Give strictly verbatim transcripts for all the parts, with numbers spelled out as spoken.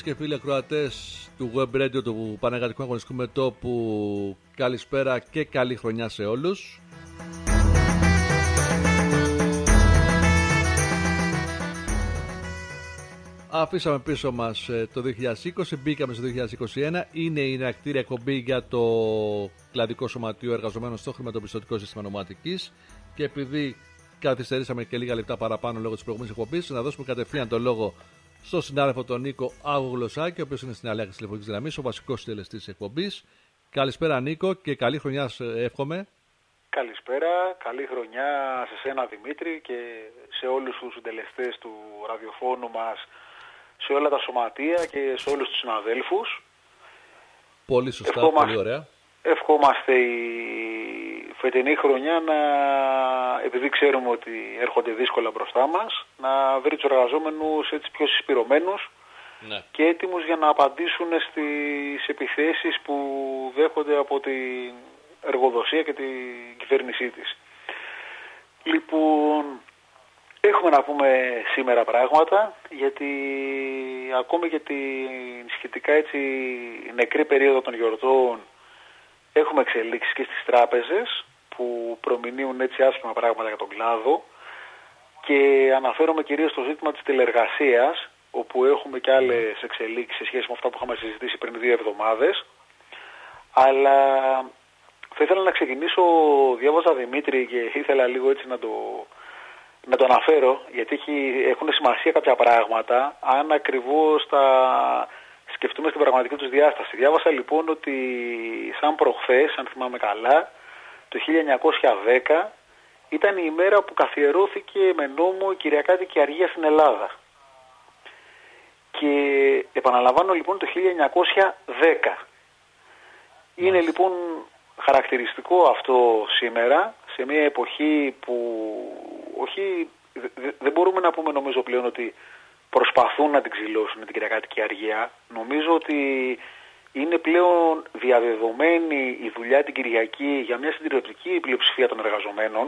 και φίλοι ακροατές του Web Radio του Πανεργατικού Αγωνιστικού Μετώπου, καλησπέρα και καλή χρονιά σε όλους. Αφήσαμε πίσω μας το δύο χιλιάδες είκοσι, μπήκαμε στο δύο χιλιάδες είκοσι ένα. Είναι η εναρκτήρια εκπομπή για το κλαδικό σωματείο εργαζομένων στο χρηματοπιστωτικό σύστημα νοματικής. Και επειδή καθυστερήσαμε και λίγα λεπτά παραπάνω λόγω της προηγούμενης εκπομπής, να δώσουμε κατευθείαν το λόγο στον συνάδελφο τον Νίκο Αγγλωσάκη, ο οποίος είναι στην Αλέξη της τηλεφωνικής γραμμής, ο βασικός συντελεστής της εκπομπής. Καλησπέρα Νίκο και καλή χρονιά εύχομαι. Καλησπέρα, καλή χρονιά σε σένα Δημήτρη και σε όλους τους συντελεστές του ραδιοφώνου μας, σε όλα τα σωματεία και σε όλους τους συναδέλφους. Πολύ σωστά, ευχόμαστε, πολύ ωραία. Ευχόμαστε η φετινή χρονιά να, επειδή ξέρουμε ότι έρχονται δύσκολα μπροστά μας, να βρει τους εργαζόμενους έτσι πιο συσπηρωμένους, ναι, και έτοιμους για να απαντήσουν στις επιθέσεις που δέχονται από την εργοδοσία και την κυβέρνησή της. Λοιπόν, έχουμε να πούμε σήμερα πράγματα, γιατί ακόμη και την σχετικά έτσι νεκρή περίοδο των γιορτών έχουμε εξελίξεις και στις τράπεζες που προμηνύουν έτσι άσχημα πράγματα για τον κλάδο, και αναφέρομαι κυρίως στο ζήτημα της τηλεργασίας, όπου έχουμε και άλλες εξελίξεις σε σχέση με αυτά που είχαμε συζητήσει πριν δύο εβδομάδες. Αλλά θα ήθελα να ξεκινήσω, διάβαζα Δημήτρη και ήθελα λίγο έτσι να το, να το αναφέρω, γιατί έχει, έχουν σημασία κάποια πράγματα αν ακριβώς τα σκεφτούμε στην πραγματική τους διάσταση. Διάβασα λοιπόν ότι σαν προχθές, αν θυμάμαι καλά, το χίλια εννιακόσια δέκα ήταν η ημέρα που καθιερώθηκε με νόμο η κυριακάτικη αργία στην Ελλάδα. Και επαναλαμβάνω λοιπόν το χίλια εννιακόσια δέκα. Είναι λοιπόν χαρακτηριστικό αυτό σήμερα, σε μια εποχή που όχι, δεν μπορούμε να πούμε νομίζω πλέον ότι προσπαθούν να την ξυλώσουν την κυριακάτικη αργία. Νομίζω ότι είναι πλέον διαδεδομένη η δουλειά την Κυριακή για μια συντηρητική πλειοψηφία των εργαζομένων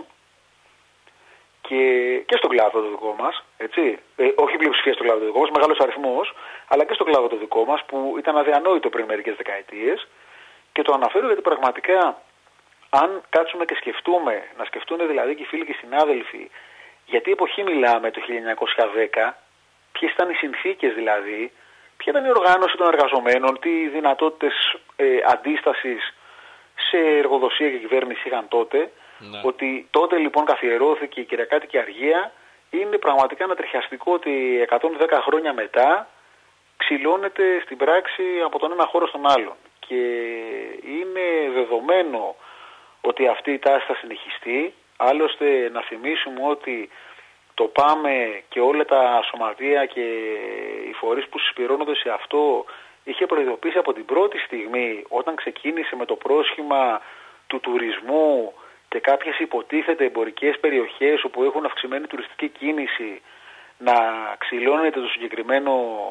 και, και στον κλάδο το δικό μας, έτσι. Ε, όχι πλειοψηφία στον κλάδο το δικό μας, μεγάλος αριθμός, αλλά και στον κλάδο το δικό μας που ήταν αδιανόητο πριν μερικές δεκαετίες. Και το αναφέρω γιατί πραγματικά αν κάτσουμε και σκεφτούμε, να σκεφτούν δηλαδή και οι φίλοι και οι συνάδελφοι, γιατί εποχή μιλάμε το χίλια εννιακόσια δέκα, ποιες ήταν οι συνθήκες δηλαδή, ποια ήταν η οργάνωση των εργαζομένων, τι δυνατότητες ε, αντίστασης σε εργοδοσία και κυβέρνηση είχαν τότε, ναι. Ότι τότε λοιπόν καθιερώθηκε η κυριακάτικη αργία, είναι πραγματικά ανατριχιαστικό ότι εκατόν δέκα χρόνια μετά ξυλώνεται στην πράξη από τον ένα χώρο στον άλλον. Και είναι δεδομένο ότι αυτή η τάση θα συνεχιστεί. Άλλωστε να θυμίσουμε ότι το ΠΑΜΕ και όλα τα σωματεία και οι φορείς που συσπηρώνονται σε αυτό είχε προειδοποιήσει από την πρώτη στιγμή, όταν ξεκίνησε με το πρόσχημα του τουρισμού και κάποιες υποτίθεται εμπορικές περιοχές όπου έχουν αυξημένη τουριστική κίνηση, να ξυλώνεται το συγκεκριμένο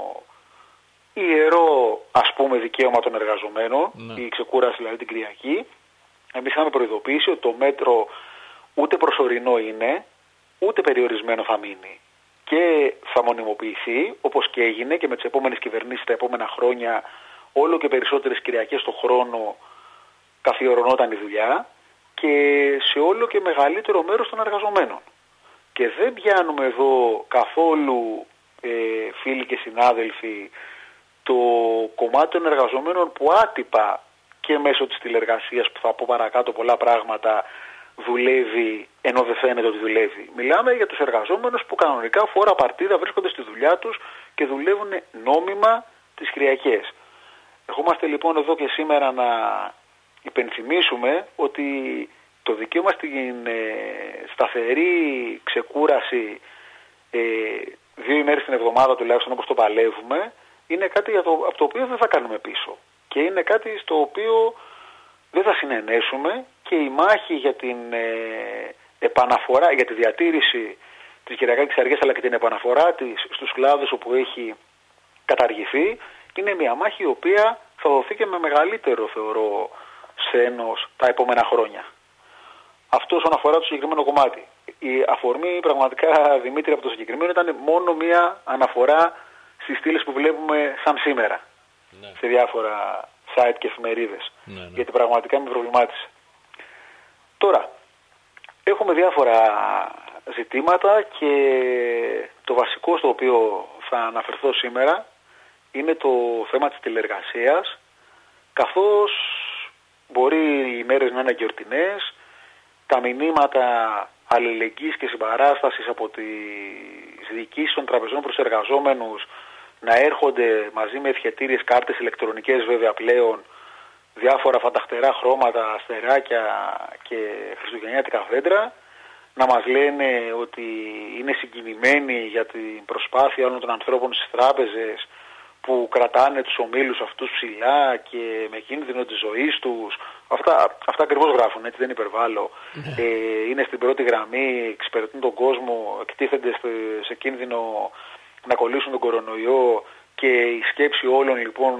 ιερό ας πούμε δικαίωμα των εργαζομένων, ναι. Η ξεκούραση δηλαδή την Κυριακή. Εμείς είχαμε προειδοποιήσει ότι το μέτρο ούτε προσωρινό είναι, ούτε περιορισμένο θα μείνει και θα μονιμοποιηθεί, όπως και έγινε και με τις επόμενες κυβερνήσεις τα επόμενα χρόνια, όλο και περισσότερες Κυριακές το χρόνο καθιερωνόταν η δουλειά και σε όλο και μεγαλύτερο μέρος των εργαζομένων. Και δεν πιάνουμε εδώ καθόλου ε, φίλοι και συνάδελφοι το κομμάτι των εργαζομένων που άτυπα και μέσω της τηλεργασίας, που θα πω παρακάτω πολλά πράγματα, δουλεύει ενώ δεν φαίνεται ότι δουλεύει. Μιλάμε για τους εργαζόμενους που κανονικά φορά παρτίδα βρίσκονται στη δουλειά τους και δουλεύουν νόμιμα τις Κυριακές. Ερχόμαστε λοιπόν εδώ και σήμερα να υπενθυμίσουμε ότι το δικαίωμα στην ε, σταθερή ξεκούραση ε, δύο ημέρες την εβδομάδα τουλάχιστον όπως το παλεύουμε, είναι κάτι για το, από το οποίο δεν θα κάνουμε πίσω. Και είναι κάτι στο οποίο δεν θα συνενέσουμε, και η μάχη για την ε, επαναφορά, για τη διατήρηση της κυριακάτικης αργίας αλλά και την επαναφορά της στους κλάδους όπου έχει καταργηθεί, είναι μια μάχη η οποία θα δοθεί και με μεγαλύτερο θεωρώ σθένος τα επόμενα χρόνια. Αυτό όσον αφορά το συγκεκριμένο κομμάτι. Η αφορμή πραγματικά Δημήτρη από το συγκεκριμένο ήταν μόνο μια αναφορά στις στήλες που βλέπουμε σαν σήμερα, ναι. σε διάφορα site και εφημερίδες, ναι, ναι. γιατί πραγματικά με προβλημάτισε. Τώρα, έχουμε διάφορα ζητήματα και το βασικό στο οποίο θα αναφερθώ σήμερα είναι το θέμα της τηλεργασίας, καθώς μπορεί οι μέρες να είναι γιορτινές, τα μηνύματα αλληλεγγύης και συμπαράστασης από τις διοικήσεις των τραπεζών προς εργαζόμενους να έρχονται μαζί με ευχετήριες κάρτες ηλεκτρονικές βέβαια πλέον, διάφορα φανταχτερά χρώματα, αστεράκια και χριστουγεννιάτικα δέντρα, να μας λένε ότι είναι συγκινημένοι για την προσπάθεια όλων των ανθρώπων στις τράπεζες που κρατάνε τους ομίλους αυτούς ψηλά και με κίνδυνο της ζωής τους. Αυτά, αυτά ακριβώς γράφουν, έτσι δεν υπερβάλλω. ε, είναι στην πρώτη γραμμή, εξυπηρετούν τον κόσμο, εκτίθενται σε κίνδυνο να κολλήσουν τον κορονοϊό και η σκέψη όλων λοιπόν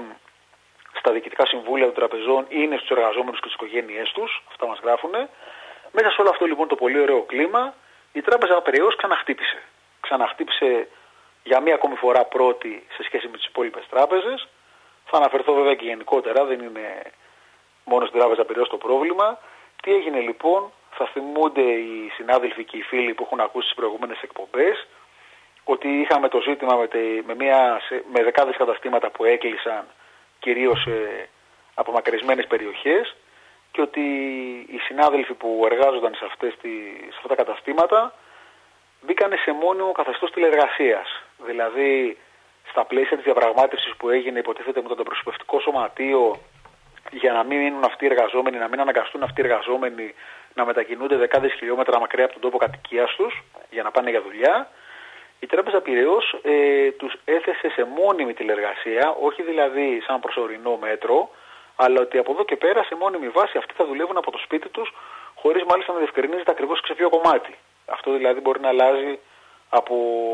στα διοικητικά συμβούλια των τραπεζών είναι στους εργαζόμενους και τις οικογένειές τους. Αυτά μας γράφουν. Μέσα σε όλο αυτό λοιπόν το πολύ ωραίο κλίμα, η Τράπεζα Πειραιώς ξαναχτύπησε. Ξαναχτύπησε για μία ακόμη φορά πρώτη σε σχέση με τις υπόλοιπες τράπεζες. Θα αναφερθώ βέβαια και γενικότερα, δεν είναι μόνο στην Τράπεζα Πειραιώς το πρόβλημα. Τι έγινε λοιπόν, θα θυμούνται οι συνάδελφοι και οι φίλοι που έχουν ακούσει τις προηγούμενες εκπομπές, ότι είχαμε το ζήτημα με, τε, με, μια, με δεκάδες καταστήματα που έκλεισαν κυρίως σε απομακρυσμένες περιοχές και ότι οι συνάδελφοι που εργάζονταν σε, αυτές τις, σε αυτά τα καταστήματα μπήκανε σε μόνιμο καθεστώς τηλεργασίας. Δηλαδή, στα πλαίσια της διαπραγμάτευσης που έγινε, υποτίθεται με το αντιπροσωπευτικό σωματείο, για να μην μείνουν αυτοί οι εργαζόμενοι, να μην αναγκαστούν αυτοί οι εργαζόμενοι να μετακινούνται δεκάδες χιλιόμετρα μακριά από τον τόπο κατοικίας τους για να πάνε για δουλειά, η Τράπεζα Πειραιώς ε, τους έθεσε σε μόνιμη τηλεργασία, όχι δηλαδή σαν προσωρινό μέτρο, αλλά ότι από εδώ και πέρα σε μόνιμη βάση αυτοί θα δουλεύουν από το σπίτι τους, χωρίς μάλιστα να διευκρινίζεται ακριβώς σε ποιο κομμάτι. Αυτό δηλαδή μπορεί να αλλάζει από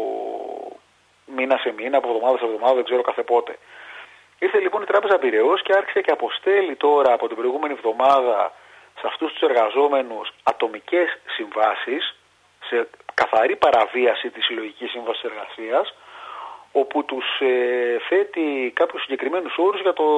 μήνα σε μήνα, από εβδομάδα σε εβδομάδα, δεν ξέρω κάθε πότε. Ήρθε λοιπόν η Τράπεζα Πειραιώς και άρχισε και αποστέλει τώρα από την προηγούμενη εβδομάδα σε αυτούς τους εργαζόμενους ατομικές συμβάσεις, σε καθαρή παραβίαση της συλλογικής σύμβασης εργασίας, όπου τους ε, θέτει κάποιους συγκεκριμένους όρους για το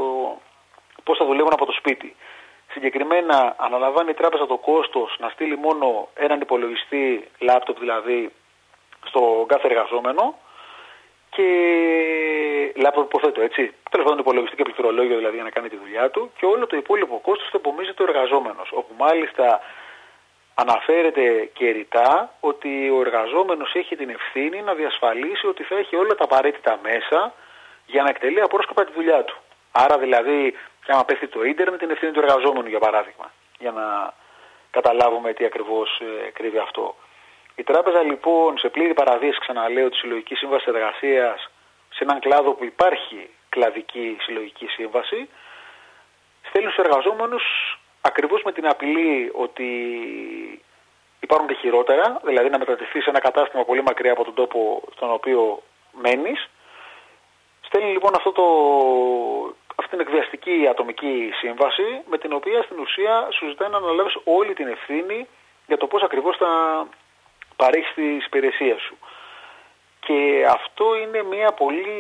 πώς θα δουλεύουν από το σπίτι. Συγκεκριμένα αναλαμβάνει η τράπεζα το κόστος να στείλει μόνο έναν υπολογιστή, λάπτοπ δηλαδή, στον κάθε εργαζόμενο και λάπτοπ υποθέτω έτσι, τέλος πάντων υπολογιστή και πληκτρολόγιο δηλαδή για να κάνει τη δουλειά του, και όλο το υπόλοιπο κόστος το επομίζεται ο εργαζόμενος, όπου μάλιστα αναφέρεται και ρητά ότι ο εργαζόμενος έχει την ευθύνη να διασφαλίσει ότι θα έχει όλα τα απαραίτητα μέσα για να εκτελεί απρόσκοπτα τη δουλειά του. Άρα δηλαδή, και άμα πέφτει το ίντερνετ, την ευθύνη του εργαζόμενου για παράδειγμα, για να καταλάβουμε τι ακριβώς ε, κρύβει αυτό. Η τράπεζα λοιπόν, σε πλήρη παραβίαση, ξαναλέω, τη συλλογική σύμβαση εργασίας, σε έναν κλάδο που υπάρχει κλαδική συλλογική σύμβαση, στέλνει στους εργαζόμενους ακριβώς με την απειλή ότι υπάρχουν και χειρότερα, δηλαδή να μετατεθεί σε ένα κατάστημα πολύ μακριά από τον τόπο στον οποίο μένεις. Στέλνει λοιπόν αυτό το, αυτή την εκβιαστική ατομική σύμβαση, με την οποία στην ουσία σου ζητάει να αναλάβεις όλη την ευθύνη για το πώς ακριβώς θα παρέχεις τις υπηρεσίες σου. Και αυτό είναι μια πολύ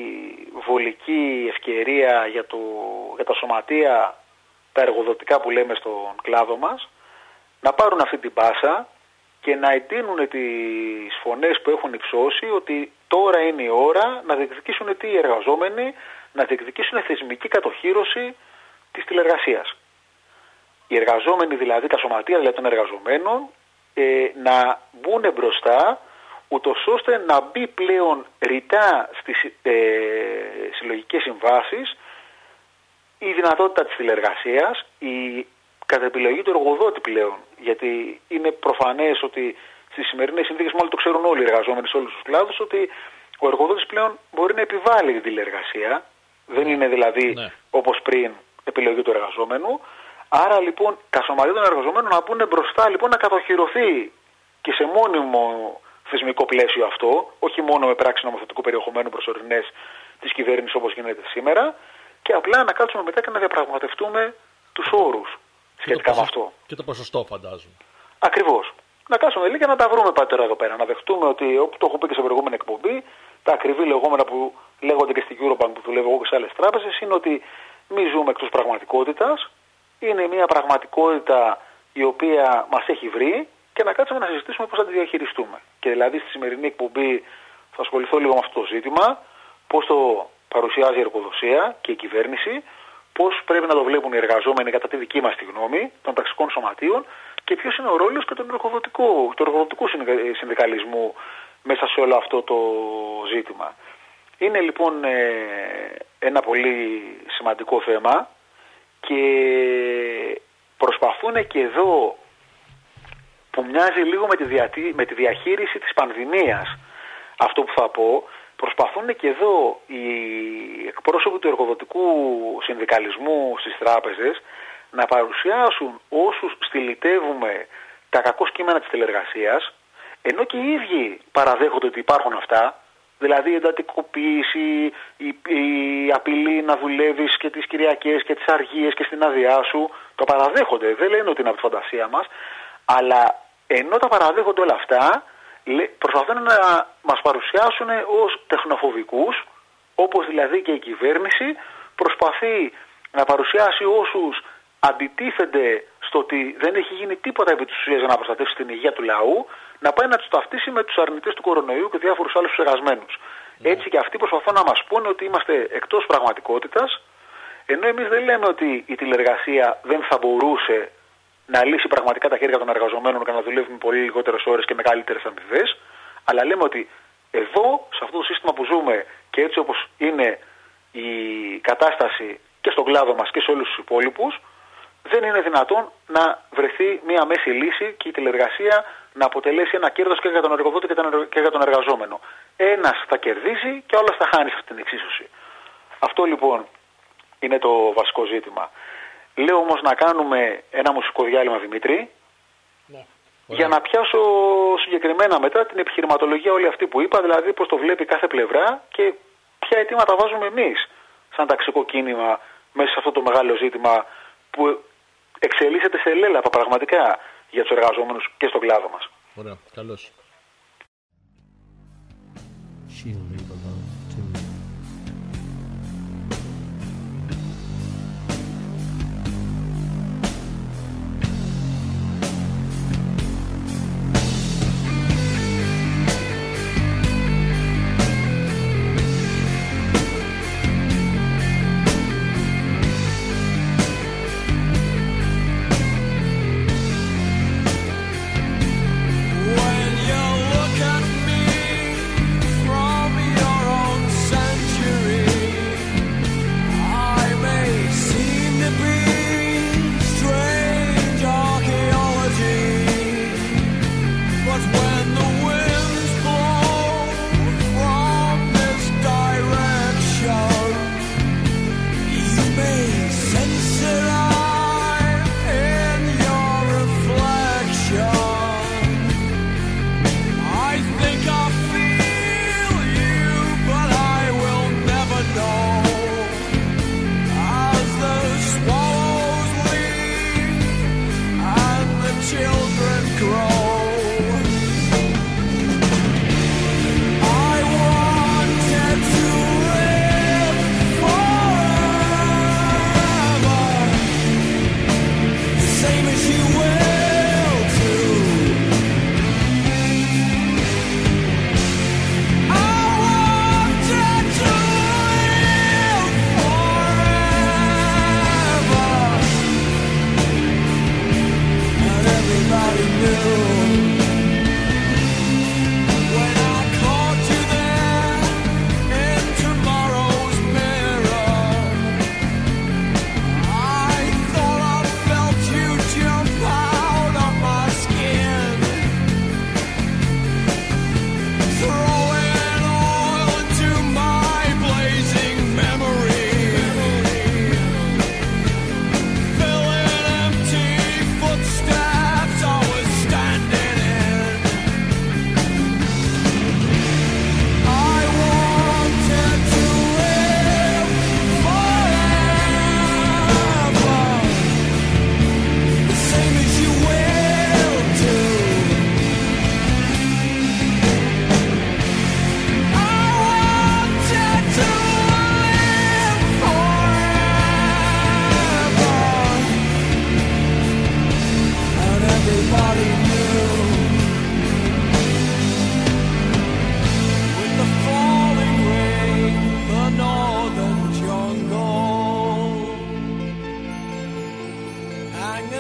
βολική ευκαιρία για, το, για τα σωματεία, τα εργοδοτικά που λέμε στον κλάδο μας, να πάρουν αυτή την πάσα και να εντείνουν τις φωνές που έχουν υψώσει ότι τώρα είναι η ώρα να διεκδικήσουν τι οι εργαζόμενοι, να διεκδικήσουν θεσμική κατοχύρωση της τηλεργασίας. Οι εργαζόμενοι δηλαδή, τα σωματεία δηλαδή των εργαζομένων, ε, να μπουν μπροστά, ούτως ώστε να μπει πλέον ρητά στις ε, συλλογικές συμβάσεις η δυνατότητα της τηλεργασίας, η κατά επιλογή του εργοδότη πλέον. Γιατί είναι προφανές ότι στις σημερινές συνθήκες, μάλλον το ξέρουν όλοι οι εργαζόμενοι σε όλους τους κλάδους, ότι ο εργοδότης πλέον μπορεί να επιβάλλει την τηλεργασία. Δεν είναι δηλαδή ναι. όπως πριν επιλογή του εργαζόμενου. Άρα λοιπόν τα σωματεία των εργαζομένων να μπουν μπροστά λοιπόν να κατοχυρωθεί και σε μόνιμο θεσμικό πλαίσιο αυτό, όχι μόνο με πράξεις νομοθετικού περιεχομένου προσωρινές της κυβέρνησης όπως γίνεται σήμερα, και απλά να κάτσουμε μετά και να διαπραγματευτούμε τους όρους σχετικά με αυτό. Και το ποσοστό φαντάζομαι. Ακριβώς. Να κάτσουμε λίγο και να τα βρούμε πάντα τώρα εδώ πέρα. Να δεχτούμε ότι, όπου το έχω πει και σε προηγούμενη εκπομπή, τα ακριβή λεγόμενα που λέγονται και στην Eurobank που δουλεύω εγώ και σε άλλες τράπεζες, είναι ότι μη ζούμε εκτός πραγματικότητας. Είναι μια πραγματικότητα η οποία μας έχει βρει και να κάτσουμε να συζητήσουμε πώς θα τη διαχειριστούμε. Και δηλαδή στη σημερινή εκπομπή θα ασχοληθώ λίγο με αυτό το ζήτημα, πώς το παρουσιάζει η εργοδοσία και η κυβέρνηση, πώς πρέπει να το βλέπουν οι εργαζόμενοι κατά τη δική μας τη γνώμη των ταξικών σωματείων και ποιος είναι ο ρόλος και του εργοδοτικού, του εργοδοτικού συνδικαλισμού μέσα σε όλο αυτό το ζήτημα. Είναι λοιπόν ένα πολύ σημαντικό θέμα και προσπαθούν και εδώ, που μοιάζει λίγο με τη, διατη... με τη διαχείριση της πανδημίας, αυτό που θα πω, προσπαθούν και εδώ οι εκπρόσωποι του εργοδοτικού συνδικαλισμού στις τράπεζες να παρουσιάσουν όσους στυλιτεύουμε τα κακό κείμενα της τηλεργασίας, ενώ και οι ίδιοι παραδέχονται ότι υπάρχουν αυτά, δηλαδή η εντατικοποίηση, η, η απειλή να δουλεύεις και τις Κυριακές και τις αργίες και στην άδειά σου, το παραδέχονται, δεν λένε ότι είναι από τη φαντασία μας, αλλά ενώ τα παραδέχονται όλα αυτά, προσπαθούν να μας παρουσιάσουν ως τεχνοφοβικούς, όπως δηλαδή και η κυβέρνηση προσπαθεί να παρουσιάσει όσους αντιτίθενται στο ότι δεν έχει γίνει τίποτα επί της ουσίας για να προστατεύσει την υγεία του λαού, να πάει να τους ταυτίσει με τους αρνητές του κορονοϊού και διάφορους άλλους εργασμένους. Yeah. Έτσι και αυτοί προσπαθούν να μας πούνε ότι είμαστε εκτός πραγματικότητας, ενώ εμείς δεν λέμε ότι η τηλεργασία δεν θα μπορούσε να λύσει πραγματικά τα χέρια των εργαζομένων και να δουλεύουν πολύ λιγότερες ώρες και με καλύτερες αμοιβές, αλλά λέμε ότι εδώ, σε αυτό το σύστημα που ζούμε και έτσι όπως είναι η κατάσταση και στον κλάδο μας και σε όλους τους υπόλοιπους, δεν είναι δυνατόν να βρεθεί μια μέση λύση και η τηλεργασία να αποτελέσει ένα κέρδος και για τον εργοδότη και για τον εργαζόμενο. Ένας θα κερδίζει και όλος θα χάνει σε αυτή την εξίσωση. Αυτό λοιπόν είναι το βασικό ζήτημα. Λέω όμως να κάνουμε ένα μουσικό διάλειμμα, Δημήτρη, ναι, για να πιάσω συγκεκριμένα μετά την επιχειρηματολογία όλη αυτή που είπα, δηλαδή πώς το βλέπει κάθε πλευρά και ποια αιτήματα βάζουμε εμείς σαν ταξικό κίνημα μέσα σε αυτό το μεγάλο ζήτημα που εξελίσσεται σε λέλαπα πραγματικά για τους εργαζόμενους και στον κλάδο μας. Ωραία, καλώς. When you're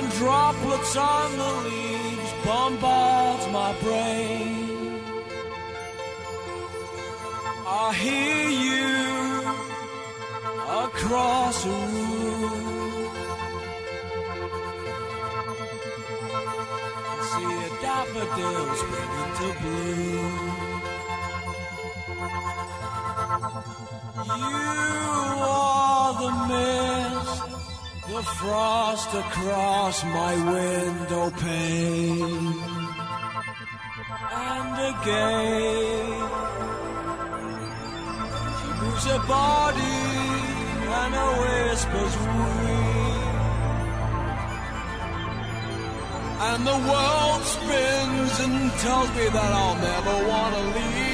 droplets on the leaves bombards my brain. I hear you across the room. I see a daffodil spring into bloom. You are the mist, the frost across my window pane. And again she moves her body and her whispers weep. And the world spins and tells me that I'll never want to leave.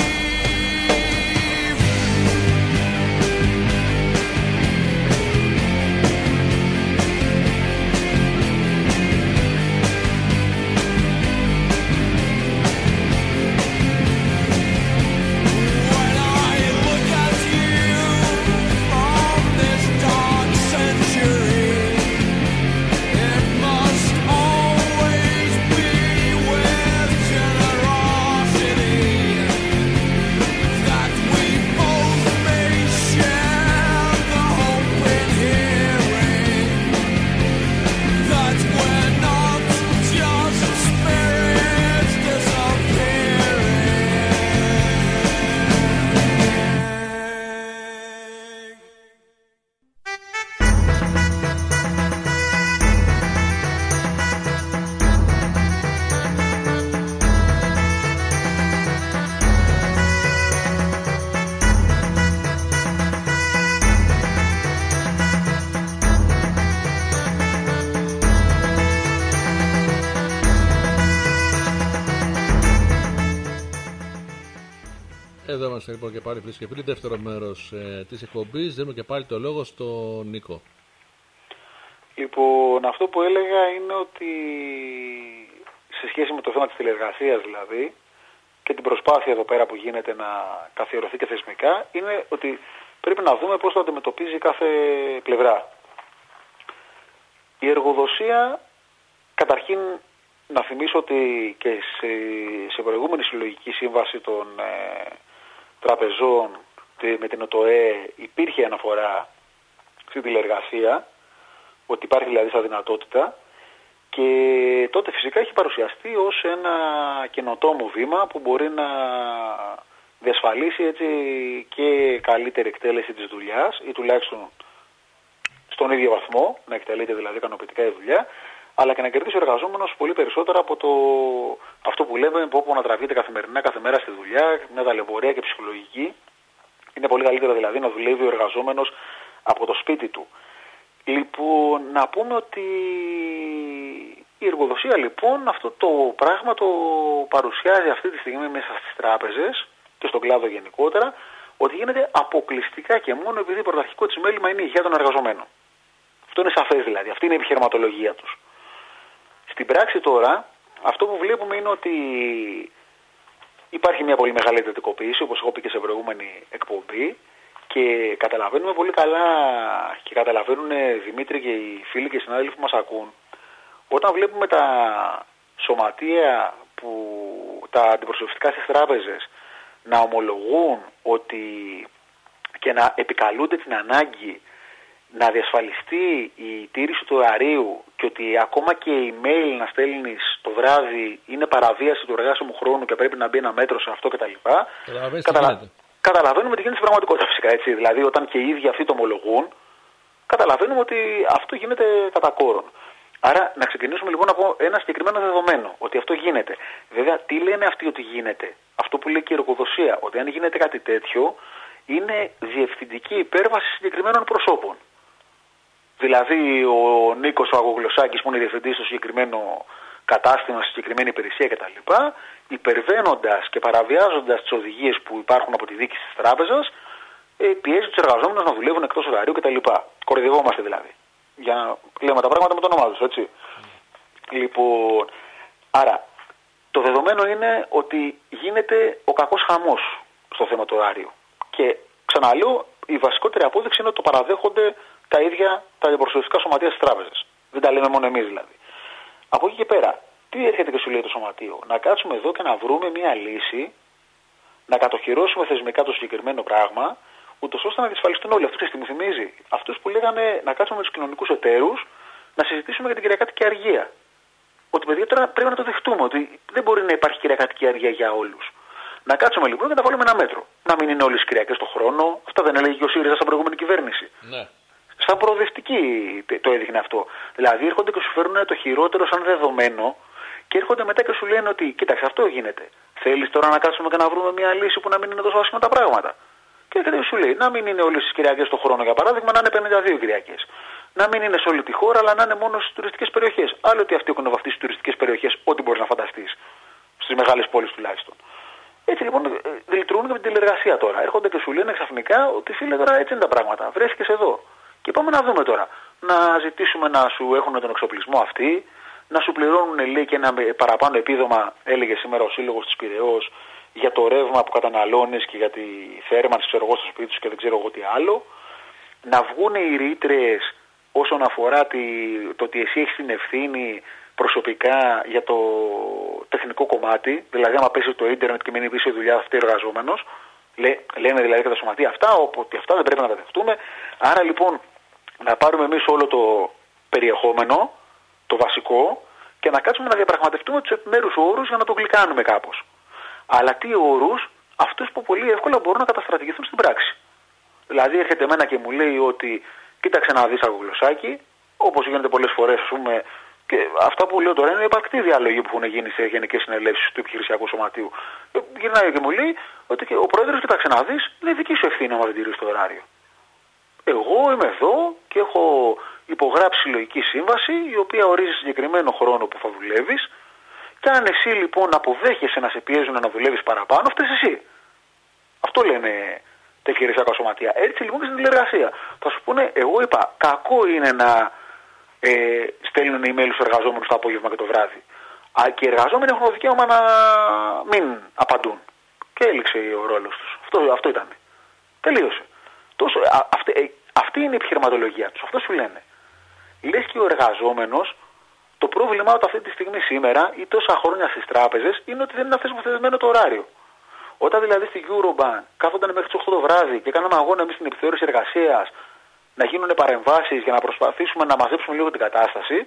Εδώ είμαστε λοιπόν και πάλι, φίλοι και φίλοι, δεύτερο μέρος ε, της εκπομπής. Δίνουμε και πάλι το λόγο στον Νίκο. Λοιπόν, αυτό που έλεγα είναι ότι σε σχέση με το θέμα της τηλεργασίας δηλαδή και την προσπάθεια εδώ πέρα που γίνεται να καθιερωθεί και θεσμικά, είναι ότι πρέπει να δούμε πώς το αντιμετωπίζει κάθε πλευρά. Η εργοδοσία, καταρχήν να θυμίσω ότι και σε, σε προηγούμενη συλλογική σύμβαση των ε, τραπεζών με την ΟΤΟΕ υπήρχε αναφορά στην τηλεργασία, ότι υπάρχει δηλαδή σαν δυνατότητα, και τότε φυσικά έχει παρουσιαστεί ως ένα καινοτόμο βήμα που μπορεί να διασφαλίσει έτσι και καλύτερη εκτέλεση της δουλειάς ή τουλάχιστον στον ίδιο βαθμό, να εκτελείται δηλαδή ικανοποιητικά η δουλειά, αλλά και να κερδίσει ο εργαζόμενος πολύ περισσότερα από το, αυτό που λέμε, που όπου να τραβείται καθημερινά κάθε μέρα στη δουλειά, μια ταλαιπωρία και ψυχολογική. Είναι πολύ καλύτερο δηλαδή να δουλεύει ο εργαζόμενος από το σπίτι του. Λοιπόν, να πούμε ότι η εργοδοσία λοιπόν αυτό το πράγμα το παρουσιάζει αυτή τη στιγμή μέσα στις τράπεζες και στον κλάδο γενικότερα, ότι γίνεται αποκλειστικά και μόνο επειδή πρωταρχικό της μέλημα είναι η υγεία των εργαζομένων. Αυτό είναι σαφές δηλαδή, αυτή είναι η επιχειρηματολογία τους. Στην πράξη τώρα, αυτό που βλέπουμε είναι ότι υπάρχει μια πολύ μεγάλη εντατικοποίηση, όπως έχω πει και σε προηγούμενη εκπομπή, και καταλαβαίνουμε πολύ καλά και καταλαβαίνουν Δημήτρη και οι φίλοι και οι συνάδελφοι που μας ακούν, όταν βλέπουμε τα σωματεία, που, τα αντιπροσωπευτικά στις τράπεζες να ομολογούν ότι και να επικαλούνται την ανάγκη να διασφαλιστεί η τήρηση του ωραρίου και ότι ακόμα και η email να στέλνεις το βράδυ είναι παραβίαση του εργάσιμου χρόνου και πρέπει να μπει ένα μέτρο σε αυτό κτλ. Καταλα... Καταλαβαίνουμε τι γίνεται στην πραγματικότητα φυσικά, έτσι. Δηλαδή όταν και οι ίδιοι αυτοί το ομολογούν, καταλαβαίνουμε ότι αυτό γίνεται κατά κόρον. Άρα να ξεκινήσουμε λοιπόν από ένα συγκεκριμένο δεδομένο, ότι αυτό γίνεται. Βέβαια, τι λένε αυτοί ότι γίνεται? Αυτό που λέει και η εργοδοσία, ότι αν γίνεται κάτι τέτοιο, είναι διευθυντική υπέρβαση συγκεκριμένων προσώπων. Δηλαδή, ο Νίκος ο Αγογλωσσάκης, που είναι διευθυντής στο συγκεκριμένο κατάστημα, στη συγκεκριμένη υπηρεσία κτλ., υπερβαίνοντας και παραβιάζοντας τις οδηγίες που υπάρχουν από τη διοίκηση της τράπεζας, πιέζει τους εργαζόμενους να δουλεύουν εκτός ωραρίου κτλ. Κοροϊδευόμαστε δηλαδή. Για να λέμε τα πράγματα με το όνομά τους, έτσι. Mm. Λοιπόν, άρα, το δεδομένο είναι ότι γίνεται ο κακός χαμός στο θέμα του ωραρίου. Και ξαναλέω, η βασικότερη απόδειξη είναι ότι το παραδέχονται τα ίδια τα αντιπροσωπευτικά σωματεία της τράπεζας. Δεν τα λέμε μόνο εμείς δηλαδή. Από εκεί και πέρα, τι έρχεται και σου λέει το σωματείο? Να κάτσουμε εδώ και να βρούμε μια λύση, να κατοχυρώσουμε θεσμικά το συγκεκριμένο πράγμα, ούτως ώστε να διασφαλιστούν όλοι. Αυτό τι μου θυμίζει? Αυτούς που λέγανε να κάτσουμε με τους κοινωνικούς εταίρους να συζητήσουμε για την κυριακάτικη αργία. Ότι παιδιά τώρα πρέπει να το δεχτούμε, ότι δεν μπορεί να υπάρχει κυριακάτικη αργία για όλους. Να κάτσουμε λοιπόν και να βάλουμε ένα μέτρο. Να μην είναι όλες οι Κυριακές το χρόνο. Αυτά δεν έλεγε και ο ΣΥΡΙΖΑ στην προηγούμενη κυβέρνηση. Ναι. Σαν προοδευτική το έδειχνε αυτό. Δηλαδή έρχονται και σου φέρνουν το χειρότερο σαν δεδομένο και έρχονται μετά και σου λένε ότι κοίταξε, αυτό γίνεται. Θέλεις τώρα να κάτσουμε και να βρούμε μια λύση που να μην είναι τόσο άσχημα τα πράγματα? Και έρχεται και σου λέει να μην είναι όλες τις Κυριακές το χρόνο, για παράδειγμα, να είναι πενήντα δύο Κυριακές. Να μην είναι σε όλη τη χώρα, αλλά να είναι μόνο στις τουριστικές περιοχές. Άλλο ότι αυτοί έχουν βαφτίσει στις τουριστικές περιοχές, ό,τι μπορείς να φανταστείς. Στις μεγάλες πόλεις τουλάχιστον. Έτσι λοιπόν λειτουργούν και με την τηλεργασία τώρα. Έρχονται και σου λένε ξαφνικά ότι φίλε τώρα έτσι είναι τα πράγματα. Βρέθηκες εδώ. Και πάμε να δούμε τώρα. Να ζητήσουμε να σου έχουν τον εξοπλισμό αυτοί, να σου πληρώνουν λέει και ένα παραπάνω επίδομα, έλεγε σήμερα ο Σύλλογος της Πειραιώς, για το ρεύμα που καταναλώνεις και για τη θέρμανση, ξέρω εγώ, στο σπίτι σου και δεν ξέρω εγώ τι άλλο. Να βγουν οι ρήτρες όσον αφορά τη, το ότι εσύ έχεις την ευθύνη προσωπικά για το τεχνικό κομμάτι, δηλαδή άμα πέσει το ίντερνετ και μείνει πίσω η δουλειά αυτή εργαζόμενος, λέ, λένε δηλαδή και τα σωματεία αυτά, ότι αυτά δεν πρέπει να τα δεχτούμε. Άρα λοιπόν να πάρουμε εμείς όλο το περιεχόμενο, το βασικό, και να κάτσουμε να διαπραγματευτούμε τους επιμέρους όρους για να το γλυκάνουμε κάπως. Αλλά τι όρους? Αυτούς που πολύ εύκολα μπορούν να καταστρατηγηθούν στην πράξη. Δηλαδή έρχεται εμένα και μου λέει ότι κοίταξε να δεις αργογλωσσάκι, όπως γίνεται πολλές φορές, ας πούμε. Και αυτά που λέω τώρα είναι υπαρκτή διάλογοι που έχουν γίνει σε γενικές συνελεύσεις του επιχειρησιακού σωματείου. Ε, γυρνάει και μου λέει ότι και ο πρόεδρος, κοίταξε να δεις, είναι δική σου ευθύνη άμα δεν τηρείς το ωράριο. Εγώ είμαι εδώ και έχω υπογράψει συλλογική σύμβαση η οποία ορίζει συγκεκριμένο χρόνο που θα δουλεύεις. Και αν εσύ λοιπόν αποδέχεσαι να σε πιέζουν να δουλεύεις παραπάνω, φταίς εσύ. Αυτό λένε τα επιχειρησιακά σωματεία. Έτσι λοιπόν και στην τηλεργασία. Θα σου πούνε, εγώ είπα, κακό είναι να ε, στέλνουν email στους εργαζόμενους το απόγευμα και το βράδυ. Α, και οι εργαζόμενοι έχουν το δικαίωμα να μην απαντούν. Και έληξε ο ρόλος τους. Αυτό, αυτό ήταν. Τελείωσε. Τόσο, α, αυτή, ε, αυτή είναι η επιχειρηματολογία τους. Αυτό σου λένε. Λες και ο εργαζόμενος, το πρόβλημά του αυτή τη στιγμή σήμερα ή τόσα χρόνια στις τράπεζες είναι ότι δεν είναι θεσμοθετημένο το ωράριο. Όταν δηλαδή στη Eurobank κάθονταν μέχρι τις οκτώ το βράδυ και κάναμε αγώνα εμείς στην επιθεώρηση εργασίας να γίνουν παρεμβάσεις για να προσπαθήσουμε να μαζέψουμε λίγο την κατάσταση,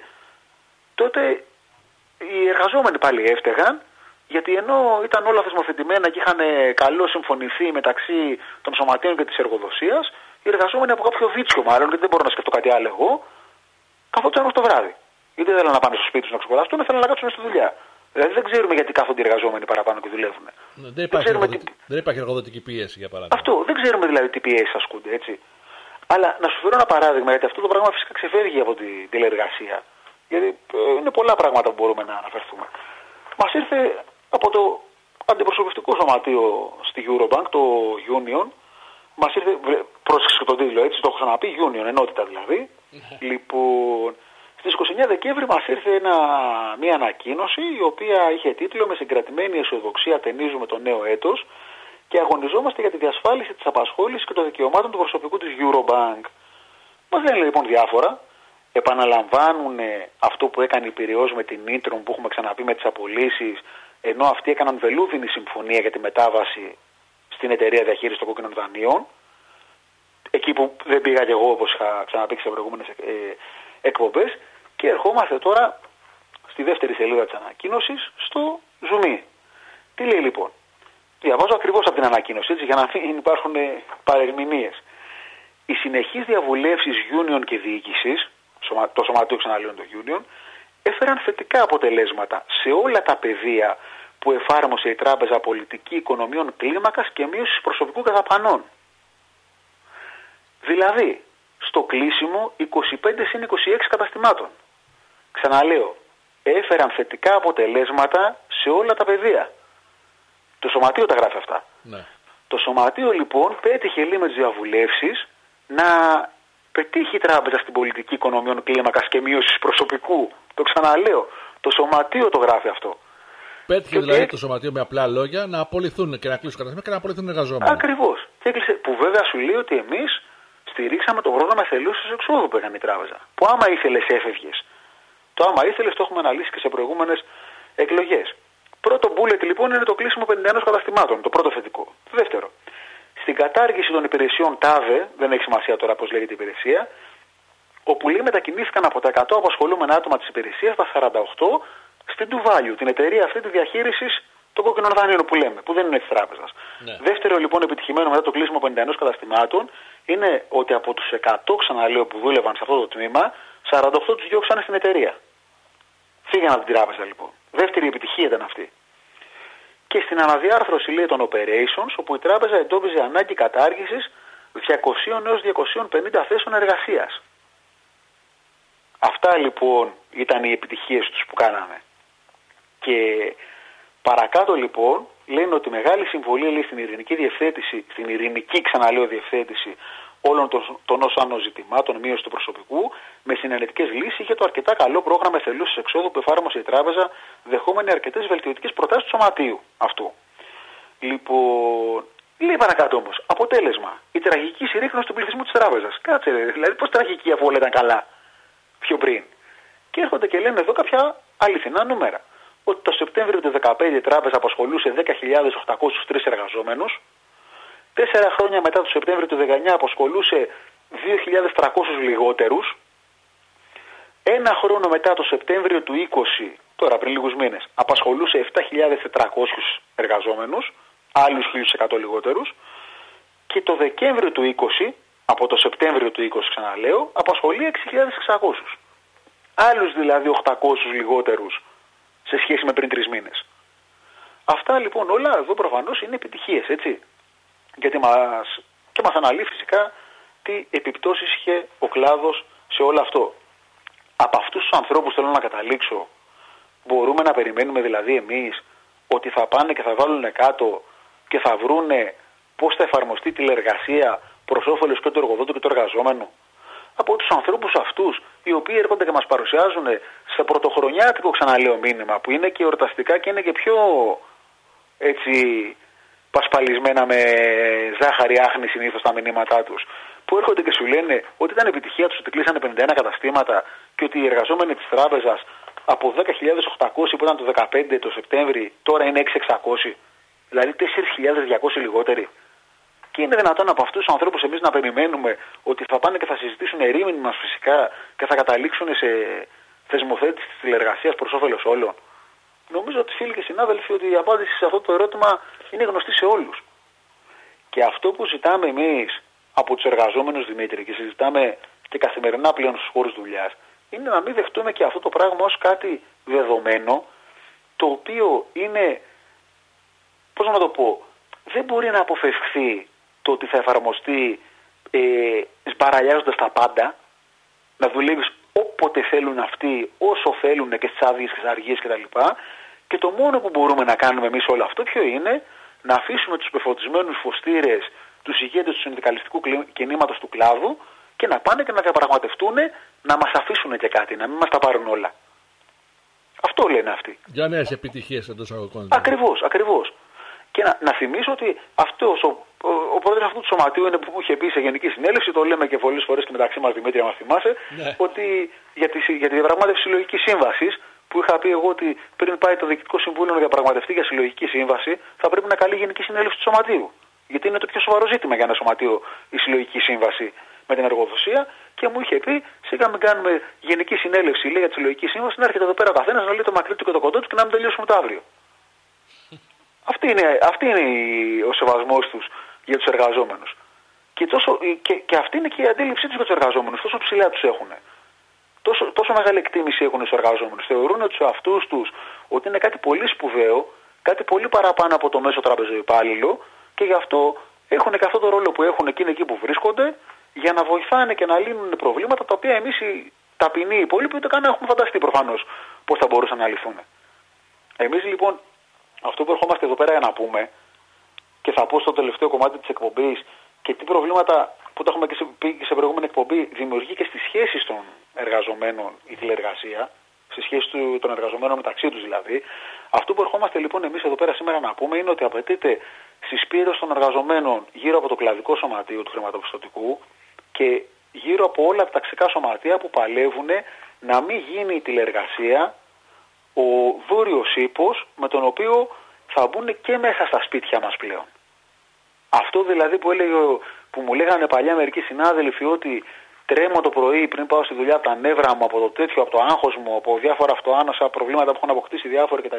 τότε οι εργαζόμενοι πάλι έφταιγαν, γιατί ενώ ήταν όλα θεσμοθετημένα και είχαν καλό συμφωνηθεί μεταξύ των σωματείων και της εργοδοσίας, οι εργαζόμενοι από κάποιο βίτσιο μάλλον, γιατί δεν μπορώ να σκεφτώ κάτι άλλο εγώ, καθόντουσαν ως το βράδυ. Γιατί δεν θέλουν να πάνε στο σπίτι τους να ξεκουραστούν, θέλουν να κάτσουν στη δουλειά. Δηλαδή δεν ξέρουμε γιατί κάθονται οι εργαζόμενοι παραπάνω και δουλεύουν. Ναι, δεν, υπάρχει δεν, εργοδοτη... τι... δεν υπάρχει εργοδοτική πίεση για παράδειγμα. Αυτό, δεν ξέρουμε δηλαδή τι πιέσεις ασκούνται, έτσι. Αλλά να σου φέρω ένα παράδειγμα, γιατί αυτό το πράγμα φυσικά ξεφεύγει από την τηλεεργασία. Γιατί είναι πολλά πράγματα που μπορούμε να αναφερθούμε. Μας ήρθε από το αντιπροσωπευτικό σωματείο στη Eurobank, το Union. Μας ήρθε, πρόσεξε τον τίτλο, έτσι, το έχω ξαναπεί, Union, ενότητα δηλαδή. Λοιπόν, στις είκοσι εννέα Δεκέμβρη μας ήρθε ένα, μια ανακοίνωση η οποία είχε τίτλο «Με συγκρατημένη αισιοδοξία ταινίζουμε το νέο έτος και αγωνιζόμαστε για τη διασφάλιση της απασχόλησης και των δικαιωμάτων του προσωπικού της Eurobank». Μας λένε λοιπόν διάφορα, επαναλαμβάνουν αυτό που έκανε η Πειραιώς με την Ήτρον που έχουμε ξαναπεί με τις απολύσεις, ενώ αυτοί έκαναν βελούδινη συμφωνία για τη μετάβαση στην εταιρεία διαχείρισης των κόκκινων δανείων. Εκεί που δεν πήγα και εγώ, όπως είχα ξαναπεί σε προηγούμενες ε, εκπομπές. Και ερχόμαστε τώρα στη δεύτερη σελίδα της ανακοίνωσης, στο Zoom. Τι λέει λοιπόν? Διαβάζω ακριβώς από την ανακοίνωση, έτσι, για να μην υπάρχουν παρερμηνίες. Οι συνεχείς διαβουλεύσεις Union και διοίκησης, το σωματείο ξαναλέω το Union, έφεραν θετικά αποτελέσματα σε όλα τα πεδία που εφάρμοσε η Τράπεζα Πολιτική Οικονομιών Κλίμακας και μείωσης προσωπικού δαπανών. Δηλαδή, στο κλείσιμο είκοσι πέντε συν είκοσι έξι καταστημάτων. Ξαναλέω, έφεραν θετικά αποτελέσματα σε όλα τα πεδία. Το σωματείο τα γράφει αυτά. Ναι. Το σωματείο λοιπόν πέτυχε λίγο με τις διαβουλεύσεις να πετύχει η τράπεζα στην πολιτική οικονομιών κλίμακας και μείωσης προσωπικού. Το ξαναλέω, το σωματείο το γράφει αυτό. Πέτυχε δηλαδή και... το σωματείο με απλά λόγια να απολυθούν και να κλείσουν καταστήματα και να απολυθούν εργαζόμενοι. Ακριβώς. Και έκλεισε, που βέβαια σου λέει ότι εμείς στηρίξαμε το πρόγραμμα θελούσης εξόδου που έκανε η τράπεζα. Που άμα ήθελες έφευγες. Το άμα ήθελες το έχουμε αναλύσει και σε προηγούμενες εκλογές. Πρώτο bullet λοιπόν είναι το κλείσιμο πενήντα ένα καταστημάτων, το πρώτο θετικό. Δεύτερο, στην κατάργηση των υπηρεσιών ΤΑΒΕ, δεν έχει σημασία τώρα πώς λέγεται η υπηρεσία, όπου λέει μετακινήθηκαν από τα εκατό απασχολούμενα άτομα της υπηρεσίας στα σαράντα οκτώ στην True Value, την εταιρεία αυτή τη διαχείρισης των κόκκινων δανείων που λέμε, που δεν είναι της τράπεζας. Ναι. Δεύτερο λοιπόν επιτυχημένο μετά το κλείσιμο πενήντα ένα καταστημάτων είναι ότι από τους εκατό, ξαναλέω, που δούλευαν σε αυτό το τμήμα, σαράντα οκτώ τους διώξανε στην εταιρεία. Φύγαν από την τράπεζα λοιπόν. Δεύτερη επιτυχία ήταν αυτή. Και στην αναδιάρθρωση λέει των operations, όπου η τράπεζα εντόπιζε ανάγκη κατάργησης διακόσια έως διακόσιες πενήντα θέσεων εργασίας. Αυτά λοιπόν ήταν οι επιτυχίες τους που κάναμε. Και παρακάτω λοιπόν λένε ότι μεγάλη συμβολή λέει, στην ειρηνική διευθέτηση, στην ειρηνική ξαναλέω διευθέτηση όλων των, των όσων ζητημάτων, μείωση του προσωπικού, με συνενετικές λύσεις, είχε το αρκετά καλό πρόγραμμα εθελούσης εξόδου που εφάρμοσε η τράπεζα, δεχόμενη αρκετές βελτιωτικές προτάσεις του σωματείου αυτού. Λοιπόν, λέει παρακάτω όμως, αποτέλεσμα, η τραγική συρρίκνωση του πληθυσμού της τράπεζας. Κάτσε, δηλαδή, πώς τραγική αφού όλα ήταν καλά πιο πριν. Και έρχονται και λένε εδώ κάποια αληθινά νούμερα. Ότι το Σεπτέμβριο του δύο χιλιάδες δεκαπέντε η τράπεζα απασχολούσε δέκα χιλιάδες οκτακόσιους τρεις εργαζόμενους. Τέσσερα χρόνια μετά το Σεπτέμβριο του δύο χιλιάδες δεκαεννιά απασχολούσε δύο χιλιάδες τριακόσιους λιγότερους. Ένα χρόνο μετά το Σεπτέμβριο του είκοσι, τώρα πριν λίγους μήνες, απασχολούσε επτά χιλιάδες τετρακόσιους εργαζόμενους, άλλους χίλια εκατό λιγότερους. Και το Δεκέμβριο του είκοσι, από το Σεπτέμβριο του είκοσι ξαναλέω, απασχολεί έξι χιλιάδες εξακόσιους. Άλλους δηλαδή οκτακόσιους λιγότερους σε σχέση με πριν τρεις μήνες. Αυτά λοιπόν όλα εδώ προφανώς είναι επιτυχίες, έτσι. Γιατί μας, και μας αναλύει φυσικά τι επιπτώσεις είχε ο κλάδος σε όλο αυτό. Από αυτούς τους ανθρώπους θέλω να καταλήξω, μπορούμε να περιμένουμε δηλαδή εμείς ότι θα πάνε και θα βάλουν κάτω και θα βρούνε πώς θα εφαρμοστεί τηλεργασία προς όφελος και του εργοδότου και του εργαζόμενου. Από τους ανθρώπους αυτούς, οι οποίοι έρχονται και μας παρουσιάζουν σε πρωτοχρονιάτικο ξαναλέω μήνυμα, που είναι και εορταστικά και είναι και πιο έτσι πασπαλισμένα με ζάχαρη άχνη συνήθως τα μηνύματά τους, που έρχονται και σου λένε ότι ήταν επιτυχία τους ότι κλείσανε πενήντα ένα καταστήματα και ότι οι εργαζόμενοι της τράπεζας από δέκα χιλιάδες οκτακόσιοι που ήταν το δύο χιλιάδες δεκαπέντε το Σεπτέμβρη τώρα είναι έξι χιλιάδες εξακόσιοι, δηλαδή τέσσερις χιλιάδες διακόσιοι λιγότεροι. Και είναι δυνατόν από αυτούς τους ανθρώπους εμείς να περιμένουμε ότι θα πάνε και θα συζητήσουν ερήμην μας φυσικά και θα καταλήξουν σε θεσμοθέτηση της τηλεργασίας προς όφελος όλων. Νομίζω ότι φίλοι και συνάδελφοι ότι η απάντηση σε αυτό το ερώτημα είναι γνωστή σε όλους. Και αυτό που ζητάμε εμείς από τους εργαζόμενους, Δημήτρη, και συζητάμε και καθημερινά πλέον στους χώρους δουλειάς, είναι να μην δεχτούμε και αυτό το πράγμα ως κάτι δεδομένο, το οποίο είναι, πώς να το πω, δεν μπορεί να αποφευχθεί το ότι θα εφαρμοστεί ε, σπαραλιάζοντας τα πάντα, να δουλεύεις όποτε θέλουν αυτοί, όσο θέλουν και στις άδειες και στις αργίες κτλ. Και το μόνο που μπορούμε να κάνουμε εμείς όλο αυτό ποιο είναι, να αφήσουμε τους πεφωτισμένους φωστήρες, τους ηγέτες του συνδικαλιστικού κινήματος του κλάδου και να πάνε και να διαπραγματευτούν, να μας αφήσουν και κάτι, να μην μας τα πάρουν όλα. Αυτό λένε αυτοί. Για νέες επιτυχίες εντός αγωγικών. Ακριβώς, ακριβώς. Και να, να θυμίσω ότι αυτός ο, ο, ο πρόεδρος αυτού του σωματείου είναι που μου είχε πει σε γενική συνέλευση, το λέμε και πολλές φορές και μεταξύ μας, Δημήτρη, αν μας θυμάσαι, ναι, ότι για τη, για τη διαπραγμάτευση συλλογικής σύμβασης, που είχα πει εγώ ότι πριν πάει το Διοικητικό Συμβούλιο να διαπραγματευτεί για συλλογική σύμβαση, θα πρέπει να καλεί γενική συνέλευση του σωματείου. Γιατί είναι το πιο σοβαρό ζήτημα για ένα σωματείο η συλλογική σύμβαση με την εργοδοσία. Και μου είχε πει, σιγά μην κάνουμε γενική συνέλευση λέει, για τη συλλογική σύμβαση, να έρχεται εδώ πέρα ο καθένας να λέει το μακρύ του και το κοντό του και να μην τελειώσουμε το αύριο. Αυτή είναι, αυτή είναι η, ο σεβασμός τους για τους εργαζόμενους. Και, τόσο, και, και αυτή είναι και η αντίληψή τους για τους εργαζόμενους. Τόσο ψηλά τους έχουν. Τόσο, τόσο μεγάλη εκτίμηση έχουν στους εργαζόμενους. Θεωρούν ότι σε αυτούς τους ότι είναι κάτι πολύ σπουδαίο, κάτι πολύ παραπάνω από το μέσο τραπεζοϊπάλληλο και γι' αυτό έχουν και αυτό το ρόλο που έχουν εκείνοι εκεί που βρίσκονται για να βοηθάνε και να λύνουν προβλήματα τα οποία εμείς οι ταπεινοί υπόλοιποι ούτε καν έχουμε φανταστεί προφανώς πώς θα μπορούσαν να λυθούν. Εμείς λοιπόν αυτό που ερχόμαστε εδώ πέρα για να πούμε και θα πω στο τελευταίο κομμάτι της εκπομπής και τι προβλήματα που τα έχουμε πει και σε προηγούμενη εκπομπή δημιουργεί και στις σχέσεις των εργαζομένων η τηλεργασία, στις σχέσεις των εργαζομένων μεταξύ τους δηλαδή. Αυτό που ερχόμαστε λοιπόν εμείς εδώ πέρα σήμερα να πούμε είναι ότι απαιτείται συσπήρωση των εργαζομένων γύρω από το κλαδικό σωματείο του χρηματοπιστωτικού και γύρω από όλα τα ταξικά σωματεία που παλεύουν να μην γίνει η τηλεργασία ο βόρειος ύπος με τον οποίο θα μπουν και μέσα στα σπίτια μας πλέον. Αυτό δηλαδή που, έλεγε, που μου λέγανε παλιά μερικοί συνάδελφοι, ότι τρέμω το πρωί πριν πάω στη δουλειά από τα νεύρα μου, από το τέτοιο, από το άγχος μου, από διάφορα αυτοάνασα προβλήματα που έχουν αποκτήσει διάφοροι κτλ.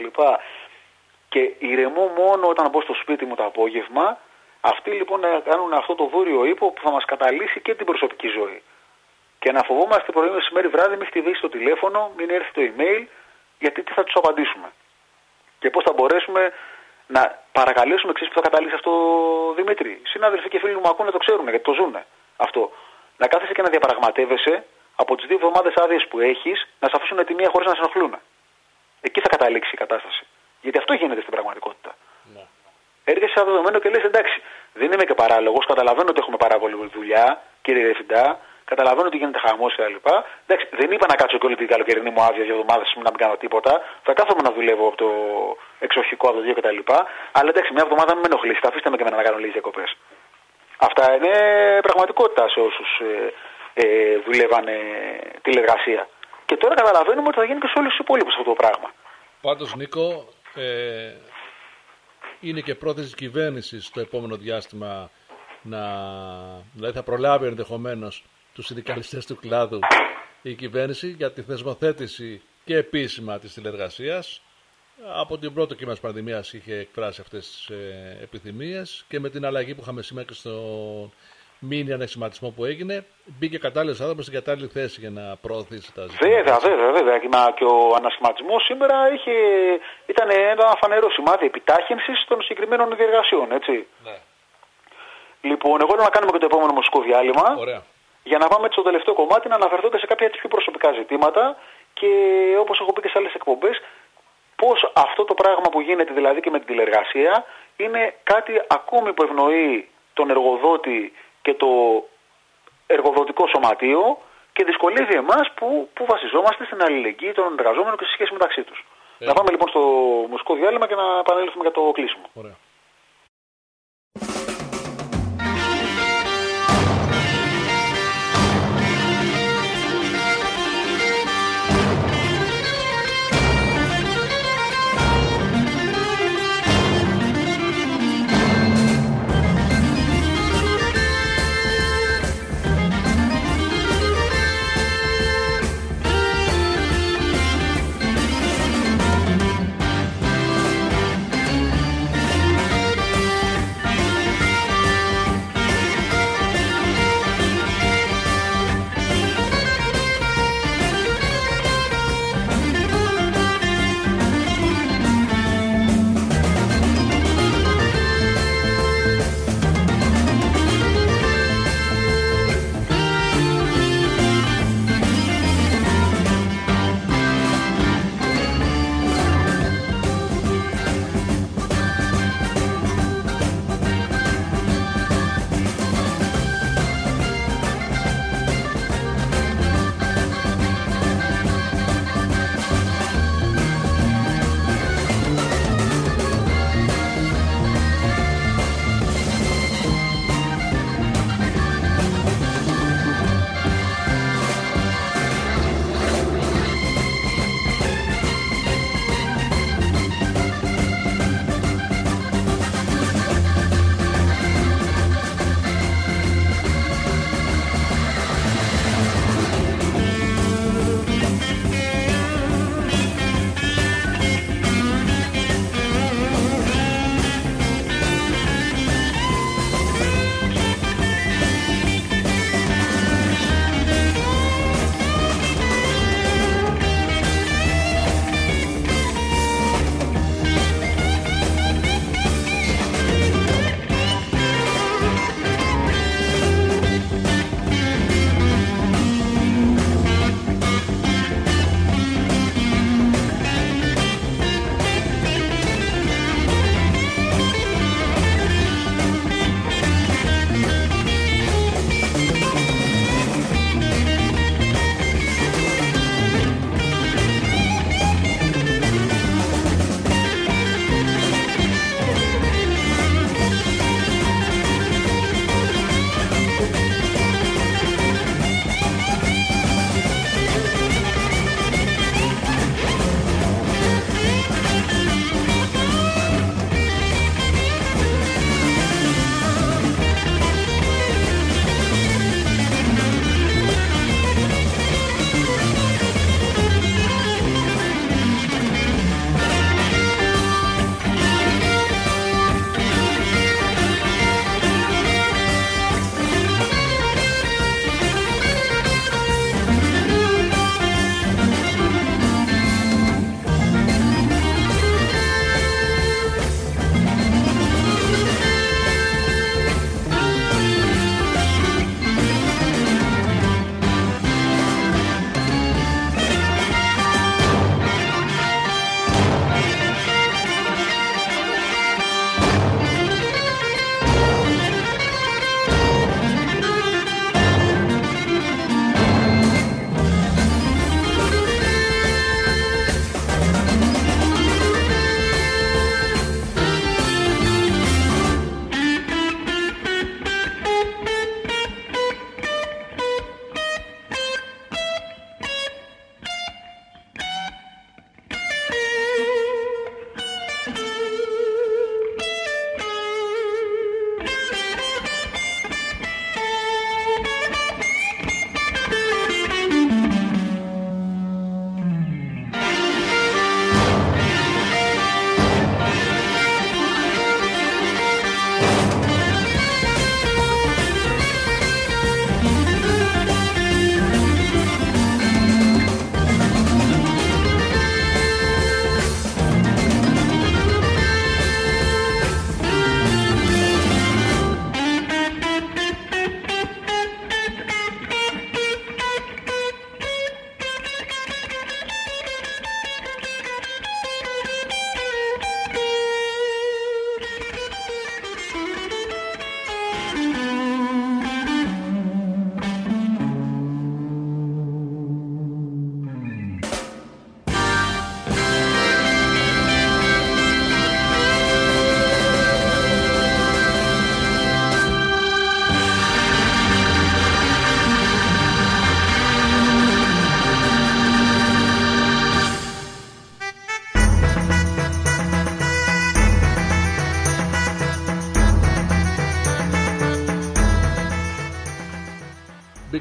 Και ηρεμώ μόνο όταν μπω στο σπίτι μου το απόγευμα. Αυτοί λοιπόν να κάνουν αυτό το βόρειο ύπο που θα μας καταλύσει και την προσωπική ζωή. Και να φοβόμαστε πρωί, μεσημέρι, βράδυ, μην χτυπήσει το τηλέφωνο, μην έρθει το email, γιατί τι θα τους απαντήσουμε. Και πώς θα μπορέσουμε να παρακαλέσουμε, ξέρεις που θα καταλήξει αυτό, Δημήτρη. Συνάδελφοι και φίλοι μου ακούνε, το ξέρουν γιατί το ζουνε αυτό. Να κάθεσαι και να διαπραγματεύεσαι από τις δύο εβδομάδες άδειες που έχεις, να σε αφήσουν τη μία χωρίς να σε ενοχλούν. Εκεί θα καταλήξει η κατάσταση. Γιατί αυτό γίνεται στην πραγματικότητα. Ναι. Έρχεσαι σαν δεδομένο και λες εντάξει, δεν είμαι και παράλογος, καταλαβαίνω ότι έχουμε πάρα πολύ δουλειά, κύριε Διευθυντά, καταλαβαίνω ότι γίνεται χαμός κλπ. Εντάξει, δεν είπα να κάτσω και όλη την καλοκαιρινή μου άδεια για εβδομάδες να μην κάνω τίποτα. Θα κάθομαι να δουλεύω από το εξοχικό, από το δύο κτλ. Αλλά εντάξει, μια εβδομάδα μην με ενοχλήσετε, αφήστε με και με να κάνω λίγες διακοπές. Αυτά είναι πραγματικότητα σε όσους ε, ε, δουλεύανε τηλεργασία. Και τώρα καταλαβαίνουμε ότι θα γίνει και σε όλους τους υπόλοιπους αυτό το πράγμα. Πάντως, Νίκο, ε, είναι και πρόθεση της κυβέρνησης το επόμενο διάστημα να, δηλαδή θα προλάβει ενδεχομένως τους συνδικαλιστές του κλάδου η κυβέρνηση για τη θεσμοθέτηση και επίσημα της τηλεργασίας. Από την πρώτο κύμα της πανδημίας είχε εκφράσει αυτές τις ε, επιθυμίες και με την αλλαγή που είχαμε σήμερα και στο μίνι ανεξηματισμό που έγινε, μπήκε κατάλληλος άνθρωπος στην κατάλληλη θέση για να προωθήσει τα ζητήματα. Βέβαια, βέβαια, βέβαια. Και ο ανασχηματισμός σήμερα είχε, ήταν ένα φανερό σημάδι επιτάχυνσης των συγκεκριμένων διεργασιών, έτσι. Ναι. Λοιπόν, εγώ λέω να κάνουμε και το επόμενο μουσικό διάλειμμα. Ωραία. Για να πάμε στο τελευταίο κομμάτι, να αναφερθώ και σε κάποια πιο προσωπικά ζητήματα και όπως έχω πει και σε άλλες εκπομπές, πώς αυτό το πράγμα που γίνεται δηλαδή και με την τηλεργασία είναι κάτι ακόμη που ευνοεί τον εργοδότη και το εργοδοτικό σωματείο και δυσκολεύει εμάς που, που βασιζόμαστε στην αλληλεγγύη των εργαζόμενων και στη σχέση μεταξύ τους. Ε. Να πάμε λοιπόν στο μουσικό διάλειμμα και να επανέλθουμε για το κλείσιμο. Ωραία.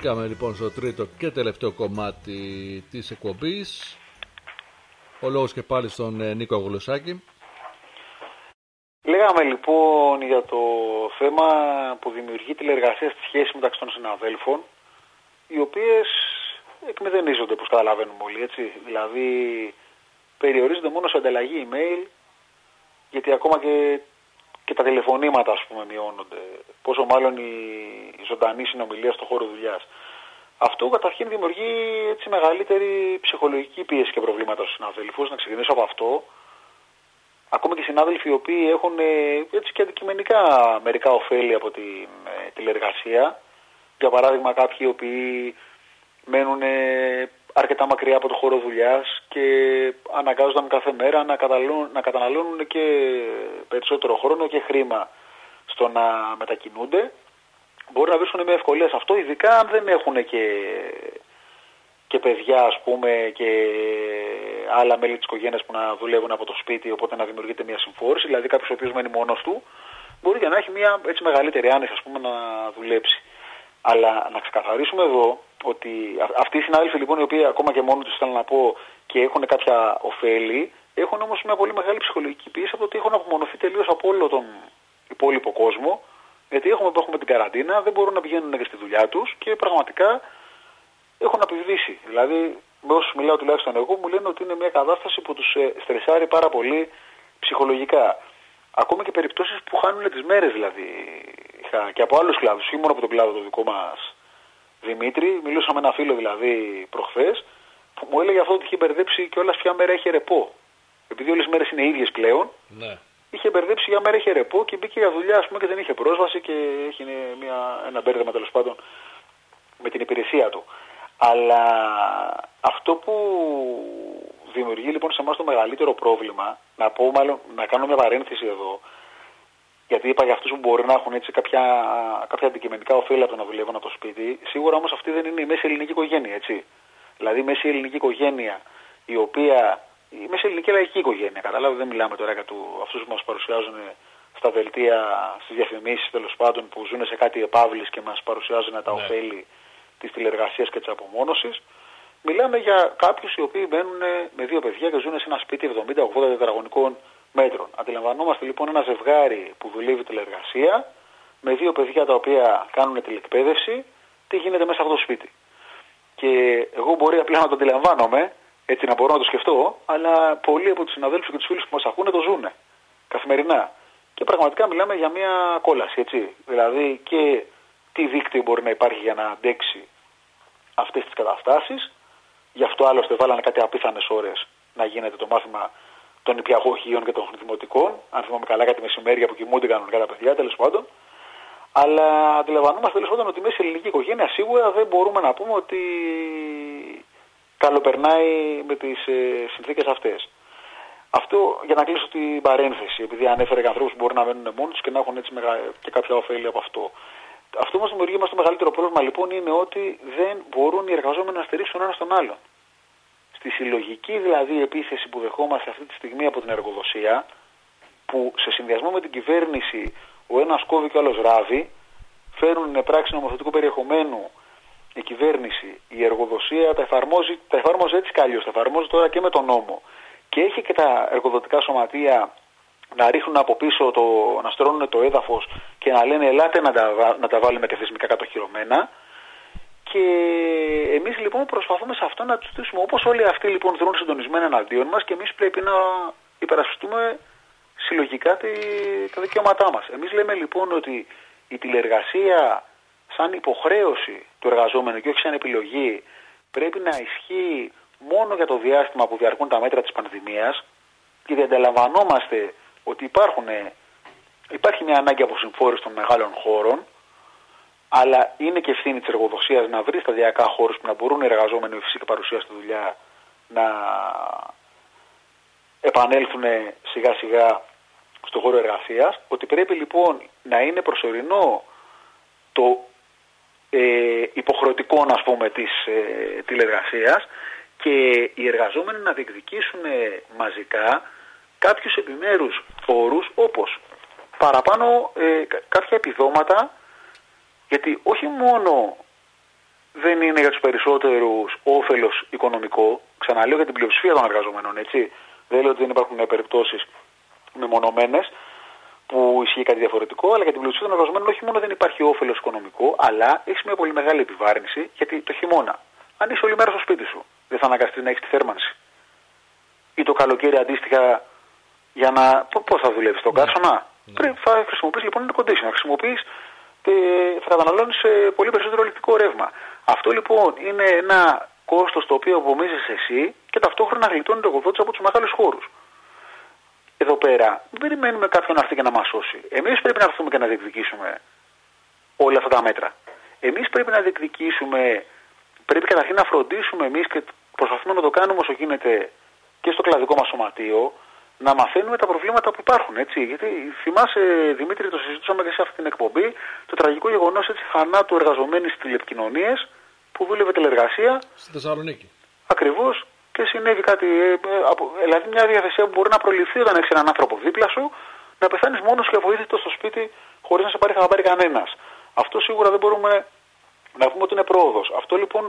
Μπήκαμε λοιπόν στο τρίτο και τελευταίο κομμάτι της εκπομπής. Ο λόγος και πάλι στον ε, Νίκο Γουλουσάκη. Λέγαμε λοιπόν για το θέμα που δημιουργεί τηλεργασία στη σχέση μεταξύ των συναδέλφων, οι οποίες εκμηδενίζονται, όπως καταλαβαίνουμε όλοι, έτσι. Δηλαδή περιορίζονται μόνο σε ανταλλαγή email, γιατί ακόμα και, και τα τηλεφωνήματα, ας πούμε, μειώνονται. Πόσο μάλλον η, η ζωντανή συνομιλία στον χώρο δουλειάς. Αυτό καταρχήν δημιουργεί έτσι μεγαλύτερη ψυχολογική πίεση και προβλήματα στους συναδέλφους. Να ξεκινήσω από αυτό. Ακόμα και συνάδελφοι οι οποίοι έχουν έτσι και αντικειμενικά μερικά ωφέλη από την ε, τηλεργασία. Για παράδειγμα, κάποιοι οι οποίοι μένουν ε, αρκετά μακριά από το χώρο δουλειάς και αναγκάζονταν κάθε μέρα να καταναλώνουν, να καταναλώνουν και περισσότερο χρόνο και χρήμα στο να μετακινούνται. Μπορεί να βρίσκουν μια ευκολία σε αυτό, ειδικά αν δεν έχουν και, και παιδιά, ας πούμε, και άλλα μέλη της οικογένειας που να δουλεύουν από το σπίτι, οπότε να δημιουργείται μια συμφόρηση. Δηλαδή κάποιος ο οποίος μένει μόνος του μπορεί και να έχει μια έτσι μεγαλύτερη άνεση, ας πούμε, να δουλέψει. Αλλά να ξεκαθαρίσουμε εδώ ότι αυτοί οι συνάδελφοι λοιπόν, οι οποίοι ακόμα και μόνοι τους, θέλω να πω, και έχουν κάποια ωφέλη, έχουν όμως μια πολύ μεγάλη ψυχολογική πίεση από το ότι έχουν απομονωθεί τελείως από όλο τον υπόλοιπο κόσμο. Γιατί έχουμε, έχουμε την καραντίνα, δεν μπορούν να πηγαίνουν και στη δουλειά τους και πραγματικά έχουν απειβδίσει. Δηλαδή, με όσους μιλάω τουλάχιστον εγώ, μου λένε ότι είναι μια κατάσταση που τους στρεσάρει πάρα πολύ ψυχολογικά. Ακόμα και περιπτώσεις που χάνουν τις μέρες, δηλαδή. Είχα και από άλλους κλάδους, ή μόνο από τον κλάδο το δικό μας Δημήτρη. Μιλούσα με ένα φίλο δηλαδή προχθές, που μου έλεγε αυτό ότι είχε μπερδέψει και όλα ποια μέρα έχει ρεπό. Επειδή όλες οι μέρες είναι ίδιες πλέον. Ναι. Είχε μπερδέψει για μέρα είχε ρεπό και μπήκε για δουλειά, ας πούμε, και δεν είχε πρόσβαση και έχει μια, ένα μπέρδεμα τέλος πάντων με την υπηρεσία του. Αλλά αυτό που δημιουργεί λοιπόν σε εμάς το μεγαλύτερο πρόβλημα, να πω μάλλον, να κάνω μια παρένθεση εδώ, γιατί είπα για αυτούς που μπορεί να έχουν έτσι κάποια, κάποια αντικειμενικά ωφέλη από το να δουλεύουν από το σπίτι, σίγουρα όμως αυτή δεν είναι η μέση ελληνική οικογένεια, έτσι. Δηλαδή η μέση ελληνική οικογένεια, η οποία. Η μέση ελληνική λαϊκή οικογένεια, καταλάβετε, δεν μιλάμε τώρα για αυτούς που μας παρουσιάζουν στα δελτία, στις διαφημίσεις τέλος πάντων, που ζουν σε κάτι επαύλης και μας παρουσιάζουν τα ναι. ωφέλη της τηλεργασίας και της απομόνωσης. Μιλάμε για κάποιους οι οποίοι μένουν με δύο παιδιά και ζουν σε ένα σπίτι εβδομήντα με ογδόντα τετραγωνικών μέτρων. Αντιλαμβανόμαστε λοιπόν ένα ζευγάρι που δουλεύει τηλεργασία, με δύο παιδιά τα οποία κάνουν τηλεκπαίδευση, τι γίνεται μέσα από το σπίτι. Και εγώ μπορεί απλά να το αντιλαμβάνομαι, έτσι να μπορώ να το σκεφτώ, αλλά πολλοί από τους συναδέλφους και τους φίλους που μας ακούνε το ζουνε καθημερινά. Και πραγματικά μιλάμε για μια κόλαση, έτσι. Δηλαδή και τι δίκτυο μπορεί να υπάρχει για να αντέξει αυτές τις καταστάσεις. Γι' αυτό άλλωστε βάλανε κάτι απίθανες ώρες να γίνεται το μάθημα των νηπιαγωγείων και των δημοτικών. Αν θυμάμαι καλά, κάτι μεσημέρια που κοιμούνται κανονικά τα παιδιά, τέλος πάντων. Αλλά αντιλαμβανόμαστε τέλος πάντων ότι η μέση ελληνική οικογένεια σίγουρα δεν μπορούμε να πούμε ότι καλοπερνάει με τις ε, συνθήκες αυτές. Αυτό για να κλείσω την παρένθεση, επειδή ανέφερε και ανθρώπους που μπορεί να μένουν μόνοι τους και να έχουν έτσι μεγα... και κάποια ωφέλη από αυτό. Αυτό μας δημιουργεί μας το μεγαλύτερο πρόβλημα λοιπόν είναι ότι δεν μπορούν οι εργαζόμενοι να στηρίξουν ένα τον άλλον. Στη συλλογική δηλαδή επίθεση που δεχόμαστε αυτή τη στιγμή από την εργοδοσία, που σε συνδυασμό με την κυβέρνηση ο ένας κόβει και ο άλλος ράβει, φέρουν πράξη νομοθετικού περιεχομένου η κυβέρνηση, η εργοδοσία τα εφαρμόζει, τα εφαρμόζει έτσι κι αλλιώς, τα εφαρμόζει τώρα και με τον νόμο. Και έχει και τα εργοδοτικά σωματεία να ρίχνουν από πίσω, το, να στρώνουν το έδαφος και να λένε ελάτε να τα, να τα βάλουμε και θεσμικά κατοχυρωμένα. Και εμείς λοιπόν προσπαθούμε σε αυτό να τους στήσουμε. Όπως όλοι αυτοί λοιπόν δρούν συντονισμένα εναντίον μας και εμείς πρέπει να υπερασπιστούμε συλλογικά τη, τα δικαιώματά μας. Εμείς λέμε λοιπόν ότι η τηλεργασία σαν υποχρέωση του εργαζόμενου και όχι σαν επιλογή πρέπει να ισχύει μόνο για το διάστημα που διαρκούν τα μέτρα της πανδημίας, γιατί αντιλαμβανόμαστε ότι υπάρχουν, υπάρχει μια ανάγκη αποσυμφόρησης των μεγάλων χώρων, αλλά είναι και ευθύνη της εργοδοσίας να βρει σταδιακά χώρους που να μπορούν οι εργαζόμενοι με φυσική παρουσία στη δουλειά να επανέλθουν σιγά σιγά στον χώρο εργασίας, ότι πρέπει λοιπόν να είναι προσωρινό το ε, υποχρεωτικό, ας πούμε, της ε, τηλεργασίας και οι εργαζόμενοι να διεκδικήσουν μαζικά κάποιους επιμέρους όρους, όπως παραπάνω ε, κάποια επιδόματα, γιατί όχι μόνο δεν είναι για τους περισσότερους όφελος οικονομικό. Ξαναλέω για την πλειοψηφία των εργαζομένων, έτσι. Δεν λέω ότι δεν υπάρχουν περιπτώσεις μεμονωμένες που ισχύει κάτι διαφορετικό, αλλά για την πλειοψηφία των εργαζομένων όχι μόνο δεν υπάρχει όφελος οικονομικό, αλλά έχει μια πολύ μεγάλη επιβάρυνση, γιατί το χειμώνα, αν είσαι όλη μέρα στο σπίτι σου, δεν θα αναγκαστείς να έχεις τη θέρμανση. Ή το καλοκαίρι αντίστοιχα, για να. Πώς θα δουλεύεις, τον καύσωνα. Ναι. Πρέπει να χρησιμοποιείς λοιπόν ένα condition, να χρησιμοποιείς, θα καταναλώνεις πολύ περισσότερο ηλεκτρικό ρεύμα. Αυτό λοιπόν είναι ένα κόστος το οποίο απομίζεσαι εσύ και ταυτόχρονα γλιτώνει το εργοδότης από τους μεγάλους χώρους. Εδώ πέρα δεν περιμένουμε κάποιον να έρθει και να μας σώσει. Εμείς πρέπει να έρθουμε και να διεκδικήσουμε όλα αυτά τα μέτρα. Εμείς πρέπει να διεκδικήσουμε, πρέπει καταρχήν να φροντίσουμε εμείς και προσπαθούμε να το κάνουμε όσο γίνεται και στο κλαδικό μας σωματείο, να μαθαίνουμε τα προβλήματα που υπάρχουν. Έτσι. Γιατί θυμάσαι, Δημήτρη, το συζητούσαμε και σε αυτή την εκπομπή, το τραγικό γεγονός θανάτου εργαζομένης στις τηλεπικοινωνίες που δούλευε τηλεργασία. Στη Θεσσαλονίκη. Ακριβώς. Και συνέβη κάτι, δηλαδή μια διαδικασία που μπορεί να προληφθεί όταν έχεις έναν άνθρωπο δίπλα σου, να πεθάνεις μόνος και αβοήθητος στο σπίτι χωρίς να σε πάρει χαμπάρι κανένας. Αυτό σίγουρα δεν μπορούμε να πούμε ότι είναι πρόοδος. Αυτό λοιπόν,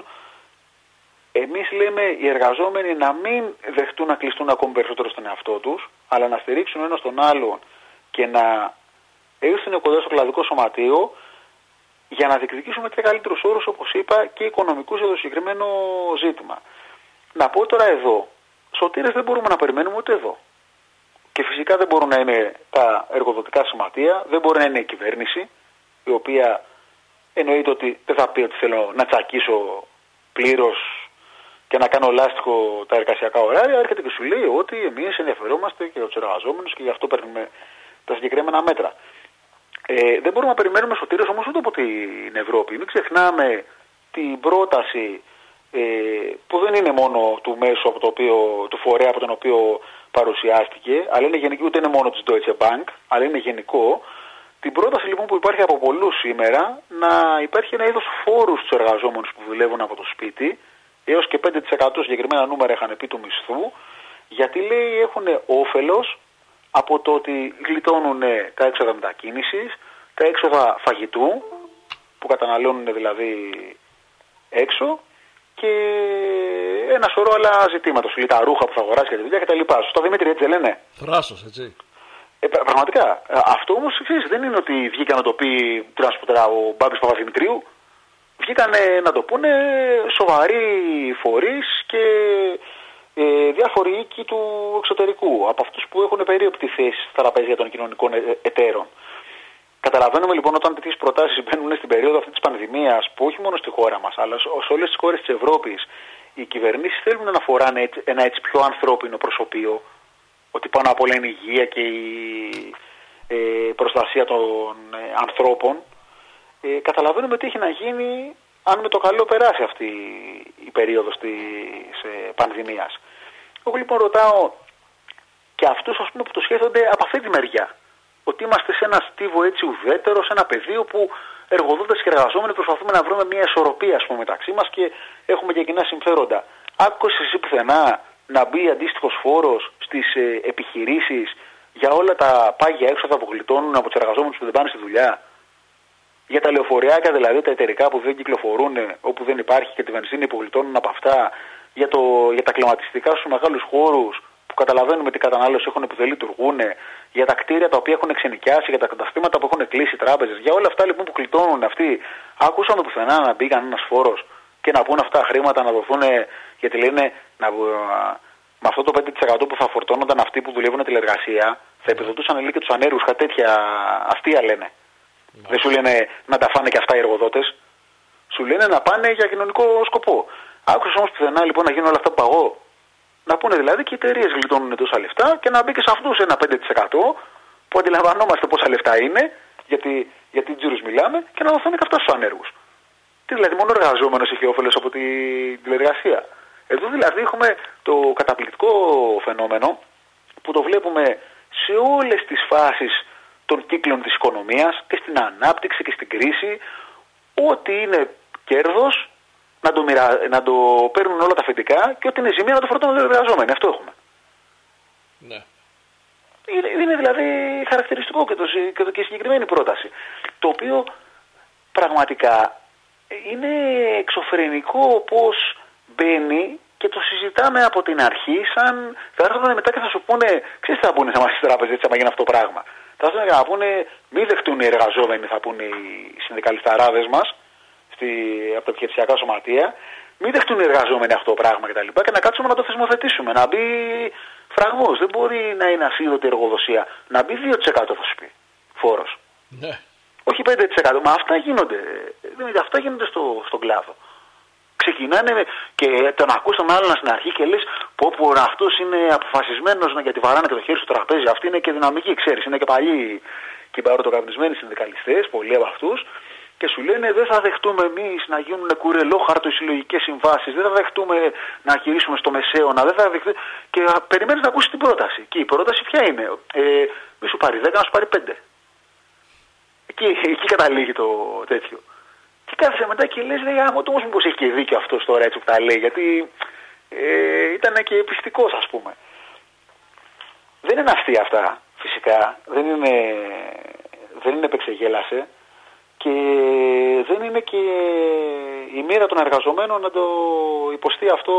εμείς λέμε οι εργαζόμενοι να μην δεχτούν να κλειστούν ακόμη περισσότερο στον εαυτό τους, αλλά να στηρίξουν ένα τον άλλον και να έρθουν κοντά στο κλαδικό σωματείο για να διεκδικήσουμε και καλύτερους όρους, όπως είπα, και οικονομικούς για το συγκεκριμένο ζήτημα. Να πω τώρα εδώ, σωτήρες δεν μπορούμε να περιμένουμε ούτε εδώ. Και φυσικά δεν μπορούν να είναι τα εργοδοτικά σωματεία, δεν μπορεί να είναι η κυβέρνηση, η οποία εννοείται ότι δεν θα πει ότι θέλω να τσακίσω πλήρως και να κάνω λάστιχο τα εργασιακά ωράρια, έρχεται και σου λέει ότι εμείς ενδιαφερόμαστε και για τους εργαζόμενους και γι' αυτό παίρνουμε τα συγκεκριμένα μέτρα. Ε, δεν μπορούμε να περιμένουμε σωτήρες όμως ούτε από την Ευρώπη. Μην ξεχνάμε την πρόταση ε, που δεν είναι μόνο του μέσου από το οποίο, του φορέα από τον οποίο παρουσιάστηκε, αλλά είναι γενική, ούτε είναι μόνο της Deutsche Bank, αλλά είναι γενικό. Την πρόταση λοιπόν που υπάρχει από πολλούς σήμερα να υπάρχει ένα είδος φόρου στους εργαζόμενους που δουλεύουν από το σπίτι, έως και πέντε τοις εκατό συγκεκριμένα νούμερα είχαν πει του μισθού, γιατί λέει έχουν όφελος από το ότι γλιτώνουν τα έξοδα μετακίνησης, τα έξοδα φαγητού που καταναλώνουν δηλαδή έξω και ένα σωρό άλλα ζητήματα, σου λέει τα ρούχα που θα αγοράσει για τη δουλειά κτλ. Σωστά, Δημήτρη, έτσι δεν λένε? Θράσος, έτσι. Ε, πραγματικά. Αυτό όμως ξέρεις, δεν είναι ότι βγήκε να το πει ο Μπάμπης Παπαδημητρίου. Βγήκαν να το πούνε σοβαροί φορείς και ε, διάφοροι οίκοι του εξωτερικού, από αυτούς που έχουν περίοπτη θέση στα τραπέζια των κοινωνικών εταίρων. Καταλαβαίνουμε λοιπόν όταν τέτοιες προτάσεις μπαίνουν στην περίοδο αυτή της πανδημίας, που όχι μόνο στη χώρα μας, αλλά σε όλες τις χώρες της Ευρώπης, οι κυβερνήσεις θέλουν να φοράνε ένα έτσι πιο ανθρώπινο προσωπείο, ότι πάνω απ' όλα είναι η υγεία και η ε, προστασία των ε, ανθρώπων. Ε, καταλαβαίνουμε τι έχει να γίνει αν με το καλό περάσει αυτή η περίοδος της ε, πανδημίας. Εγώ λοιπόν ρωτάω και αυτούς, ας πούμε, που το σκέφτονται από αυτή τη μεριά, ότι είμαστε σε ένα στίβο έτσι ουδέτερο, σε ένα πεδίο που εργοδότες και εργαζόμενοι προσπαθούμε να βρούμε μια ισορροπία, ας πούμε, μεταξύ μας και έχουμε και κοινά συμφέροντα. Άκουσες εσύ πουθενά να μπει αντίστοιχος φόρος στις ε, επιχειρήσεις για όλα τα πάγια έξοδα που γλιτώνουν από τους εργαζόμενους που δεν πάνε στη δουλειά? Για τα λεωφοριάκια δηλαδή, τα εταιρικά που δεν κυκλοφορούν, όπου δεν υπάρχει και τη βενζίνη που γλιτώνουν από αυτά, για, το, για τα κλιματιστικά στους μεγάλους χώρους που καταλαβαίνουμε τι κατανάλωση έχουν που δεν λειτουργούν, για τα κτίρια τα οποία έχουν εξενοικιάσει, για τα καταστήματα που έχουν κλείσει τράπεζες, για όλα αυτά λοιπόν που γλιτώνουν αυτοί. Άκουσαμε πουθενά να μπει κανένας φόρος και να πούν αυτά χρήματα να δοθούν, γιατί λένε να, με αυτό το πέντε τοις εκατό που θα φορτώνονταν αυτοί που δουλεύουν τηλεργασία, θα επιδοτούσαν λίγο και τους ανέργους, κάτι τέτοια αστεία λένε. Mm. Δεν σου λένε να τα φάνε και αυτά οι εργοδότες. Σου λένε να πάνε για κοινωνικό σκοπό. Άκουσες όμως πουθενά λοιπόν να γίνουν όλα αυτά που παγώ? Να πούνε δηλαδή και οι εταιρείες γλιτώνουν τόσα λεφτά και να μπει και σε αυτούς ένα πέντε τοις εκατό που αντιλαμβανόμαστε πόσα λεφτά είναι, γιατί, γιατί τζίρους μιλάμε, και να δοθούν και αυτά στους ανέργους. Τι δηλαδή, μόνο ο εργαζόμενος έχει όφελος από την τηλεργασία? Εδώ δηλαδή έχουμε το καταπληκτικό φαινόμενο που το βλέπουμε σε όλες τις φάσεις των κύκλων της οικονομίας και στην ανάπτυξη και στην κρίση, ότι είναι κέρδος να το, μοιρα... να το παίρνουν όλα τα θετικά και ότι είναι ζημία να το φορτώνουν οι εργαζόμενοι. Αυτό έχουμε. Ναι. Είναι, είναι δηλαδή χαρακτηριστικό και, το, και, το, και η συγκεκριμένη πρόταση. Το οποίο πραγματικά είναι εξωφρενικό πώς μπαίνει και το συζητάμε από την αρχή, σαν θα έρθουν μετά και θα σου πούνε, ξέρεις τι θα πούνε σε εμάς στις τράπεζες, έτσι, άμα γίνει αυτό το πράγμα. Θα έρθουν και να πούνε, μη δεχτούν οι εργαζόμενοι, θα πούνε οι συνδικαλισταράδες μας, στη, από τα επιχειρησιακά σωματεία, μη δεχτούν οι εργαζόμενοι αυτό το πράγμα κτλ. Και, και να κάτσουμε να το θεσμοθετήσουμε, να μπει φραγμός. Δεν μπορεί να είναι ασίδωτη εργοδοσία, να μπει δύο τοις εκατό θα σου πει φόρος. Ναι. Όχι πέντε τοις εκατό, μα αυτά γίνονται, αυτά γίνονται στο, στον κλάδο. Ξεκινάνε και τον ακούς τον άλλον στην αρχή και λες πω πω αυτός είναι αποφασισμένος γιατί βαράνε και το χέρι στο τραπέζι. Αυτοί είναι και δυναμικοί, ξέρεις, είναι και παλιοί και παροτοκαπνισμένοι συνδικαλιστές, πολλοί από αυτούς, και σου λένε δεν θα δεχτούμε εμείς να γίνουν κουρελόχαρτο οι συλλογικές συμβάσεις, δεν θα δεχτούμε να γυρίσουμε στο μεσαίωνα, δεν θα δεχτούμε. Και περιμένεις να ακούσεις την πρόταση. Και η πρόταση ποια είναι, ε, μη σου πάρει δέκα, να σου πάρει πέντε. Εκεί, εκεί καταλήγει το τέτοιο. Και κάθεσαι μετά και λες, λέει, άμα το όμως μήπως έχει και δίκιο αυτός τώρα έτσι που τα λέει, γιατί ε, ήταν και πιστικός, ας πούμε. Δεν είναι αστεία αυτά, φυσικά, δεν είναι, δεν είναι επεξεγέλασε και δεν είναι και η μοίρα των εργαζομένων να το υποστεί αυτό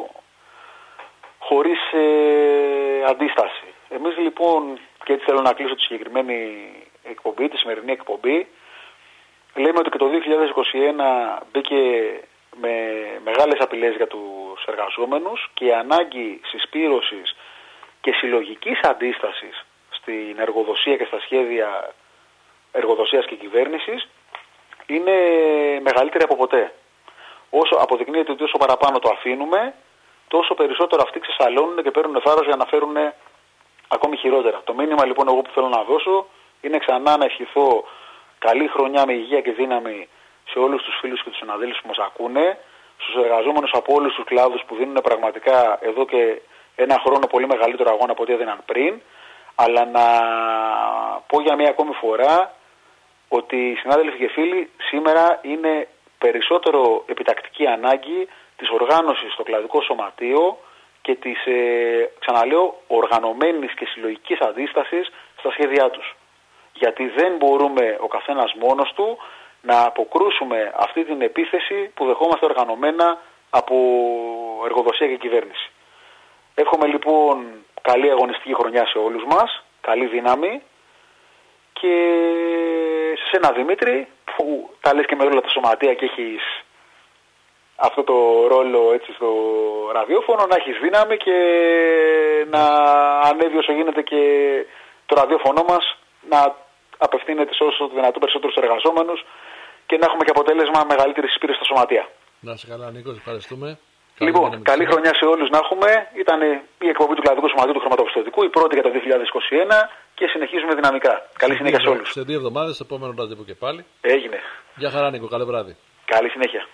χωρίς ε, αντίσταση. Εμείς λοιπόν, και έτσι θέλω να κλείσω τη συγκεκριμένη εκπομπή, τη σημερινή εκπομπή, λέμε ότι και το δύο χιλιάδες είκοσι ένα μπήκε με μεγάλες απειλές για τους εργαζόμενους και η ανάγκη συσπήρωσης και συλλογικής αντίστασης στην εργοδοσία και στα σχέδια εργοδοσίας και κυβέρνησης είναι μεγαλύτερη από ποτέ. Όσο αποδεικνύεται ότι όσο παραπάνω το αφήνουμε, τόσο περισσότερο αυτοί ξεσαλώνουν και παίρνουν θάρρος για να φέρουν ακόμη χειρότερα. Το μήνυμα λοιπόν εγώ που θέλω να δώσω είναι ξανά να ευχηθώ καλή χρονιά με υγεία και δύναμη σε όλους τους φίλους και τους συναδέλφους που μας ακούνε, στους εργαζόμενους από όλους τους κλάδους που δίνουν πραγματικά εδώ και ένα χρόνο πολύ μεγαλύτερο αγώνα από ό,τι έδιναν πριν, αλλά να πω για μία ακόμη φορά ότι συνάδελφοι και φίλοι σήμερα είναι περισσότερο επιτακτική ανάγκη της οργάνωσης στο κλαδικό σωματείο και της, ε, ξαναλέω, οργανωμένης και συλλογικής αντίστασης στα σχέδιά τους. Γιατί δεν μπορούμε ο καθένας μόνος του να αποκρούσουμε αυτή την επίθεση που δεχόμαστε οργανωμένα από εργοδοσία και κυβέρνηση. Εύχομαι λοιπόν καλή αγωνιστική χρονιά σε όλους μας, καλή δύναμη και σε σένα Δημήτρη που τα λες και με όλα τα σωματεία και έχεις αυτό το ρόλο έτσι στο ραδιόφωνο, να έχεις δύναμη και να ανέβει όσο γίνεται και το ραδιόφωνο μας να απευθύνεται σε όσο το δυνατόν περισσότερους εργαζόμενους και να έχουμε και αποτέλεσμα μεγαλύτερη συσπήρωση στα σωματεία. Να σε καλά Νίκο, ευχαριστούμε. Λοιπόν, καλή, καλή χρονιά σε όλους να έχουμε. Ήταν η εκπομπή του Κλαδικού Σωματείου του Χρηματοπιστωτικού, η πρώτη για το δύο χιλιάδες είκοσι ένα και συνεχίζουμε δυναμικά. Καλή συνέχεια σε όλους. Σε δύο εβδομάδες, επόμενο ραντεβού και πάλι. Έγινε. Γεια χαρά Νίκο, καλό βράδυ. Καλή συνέχεια.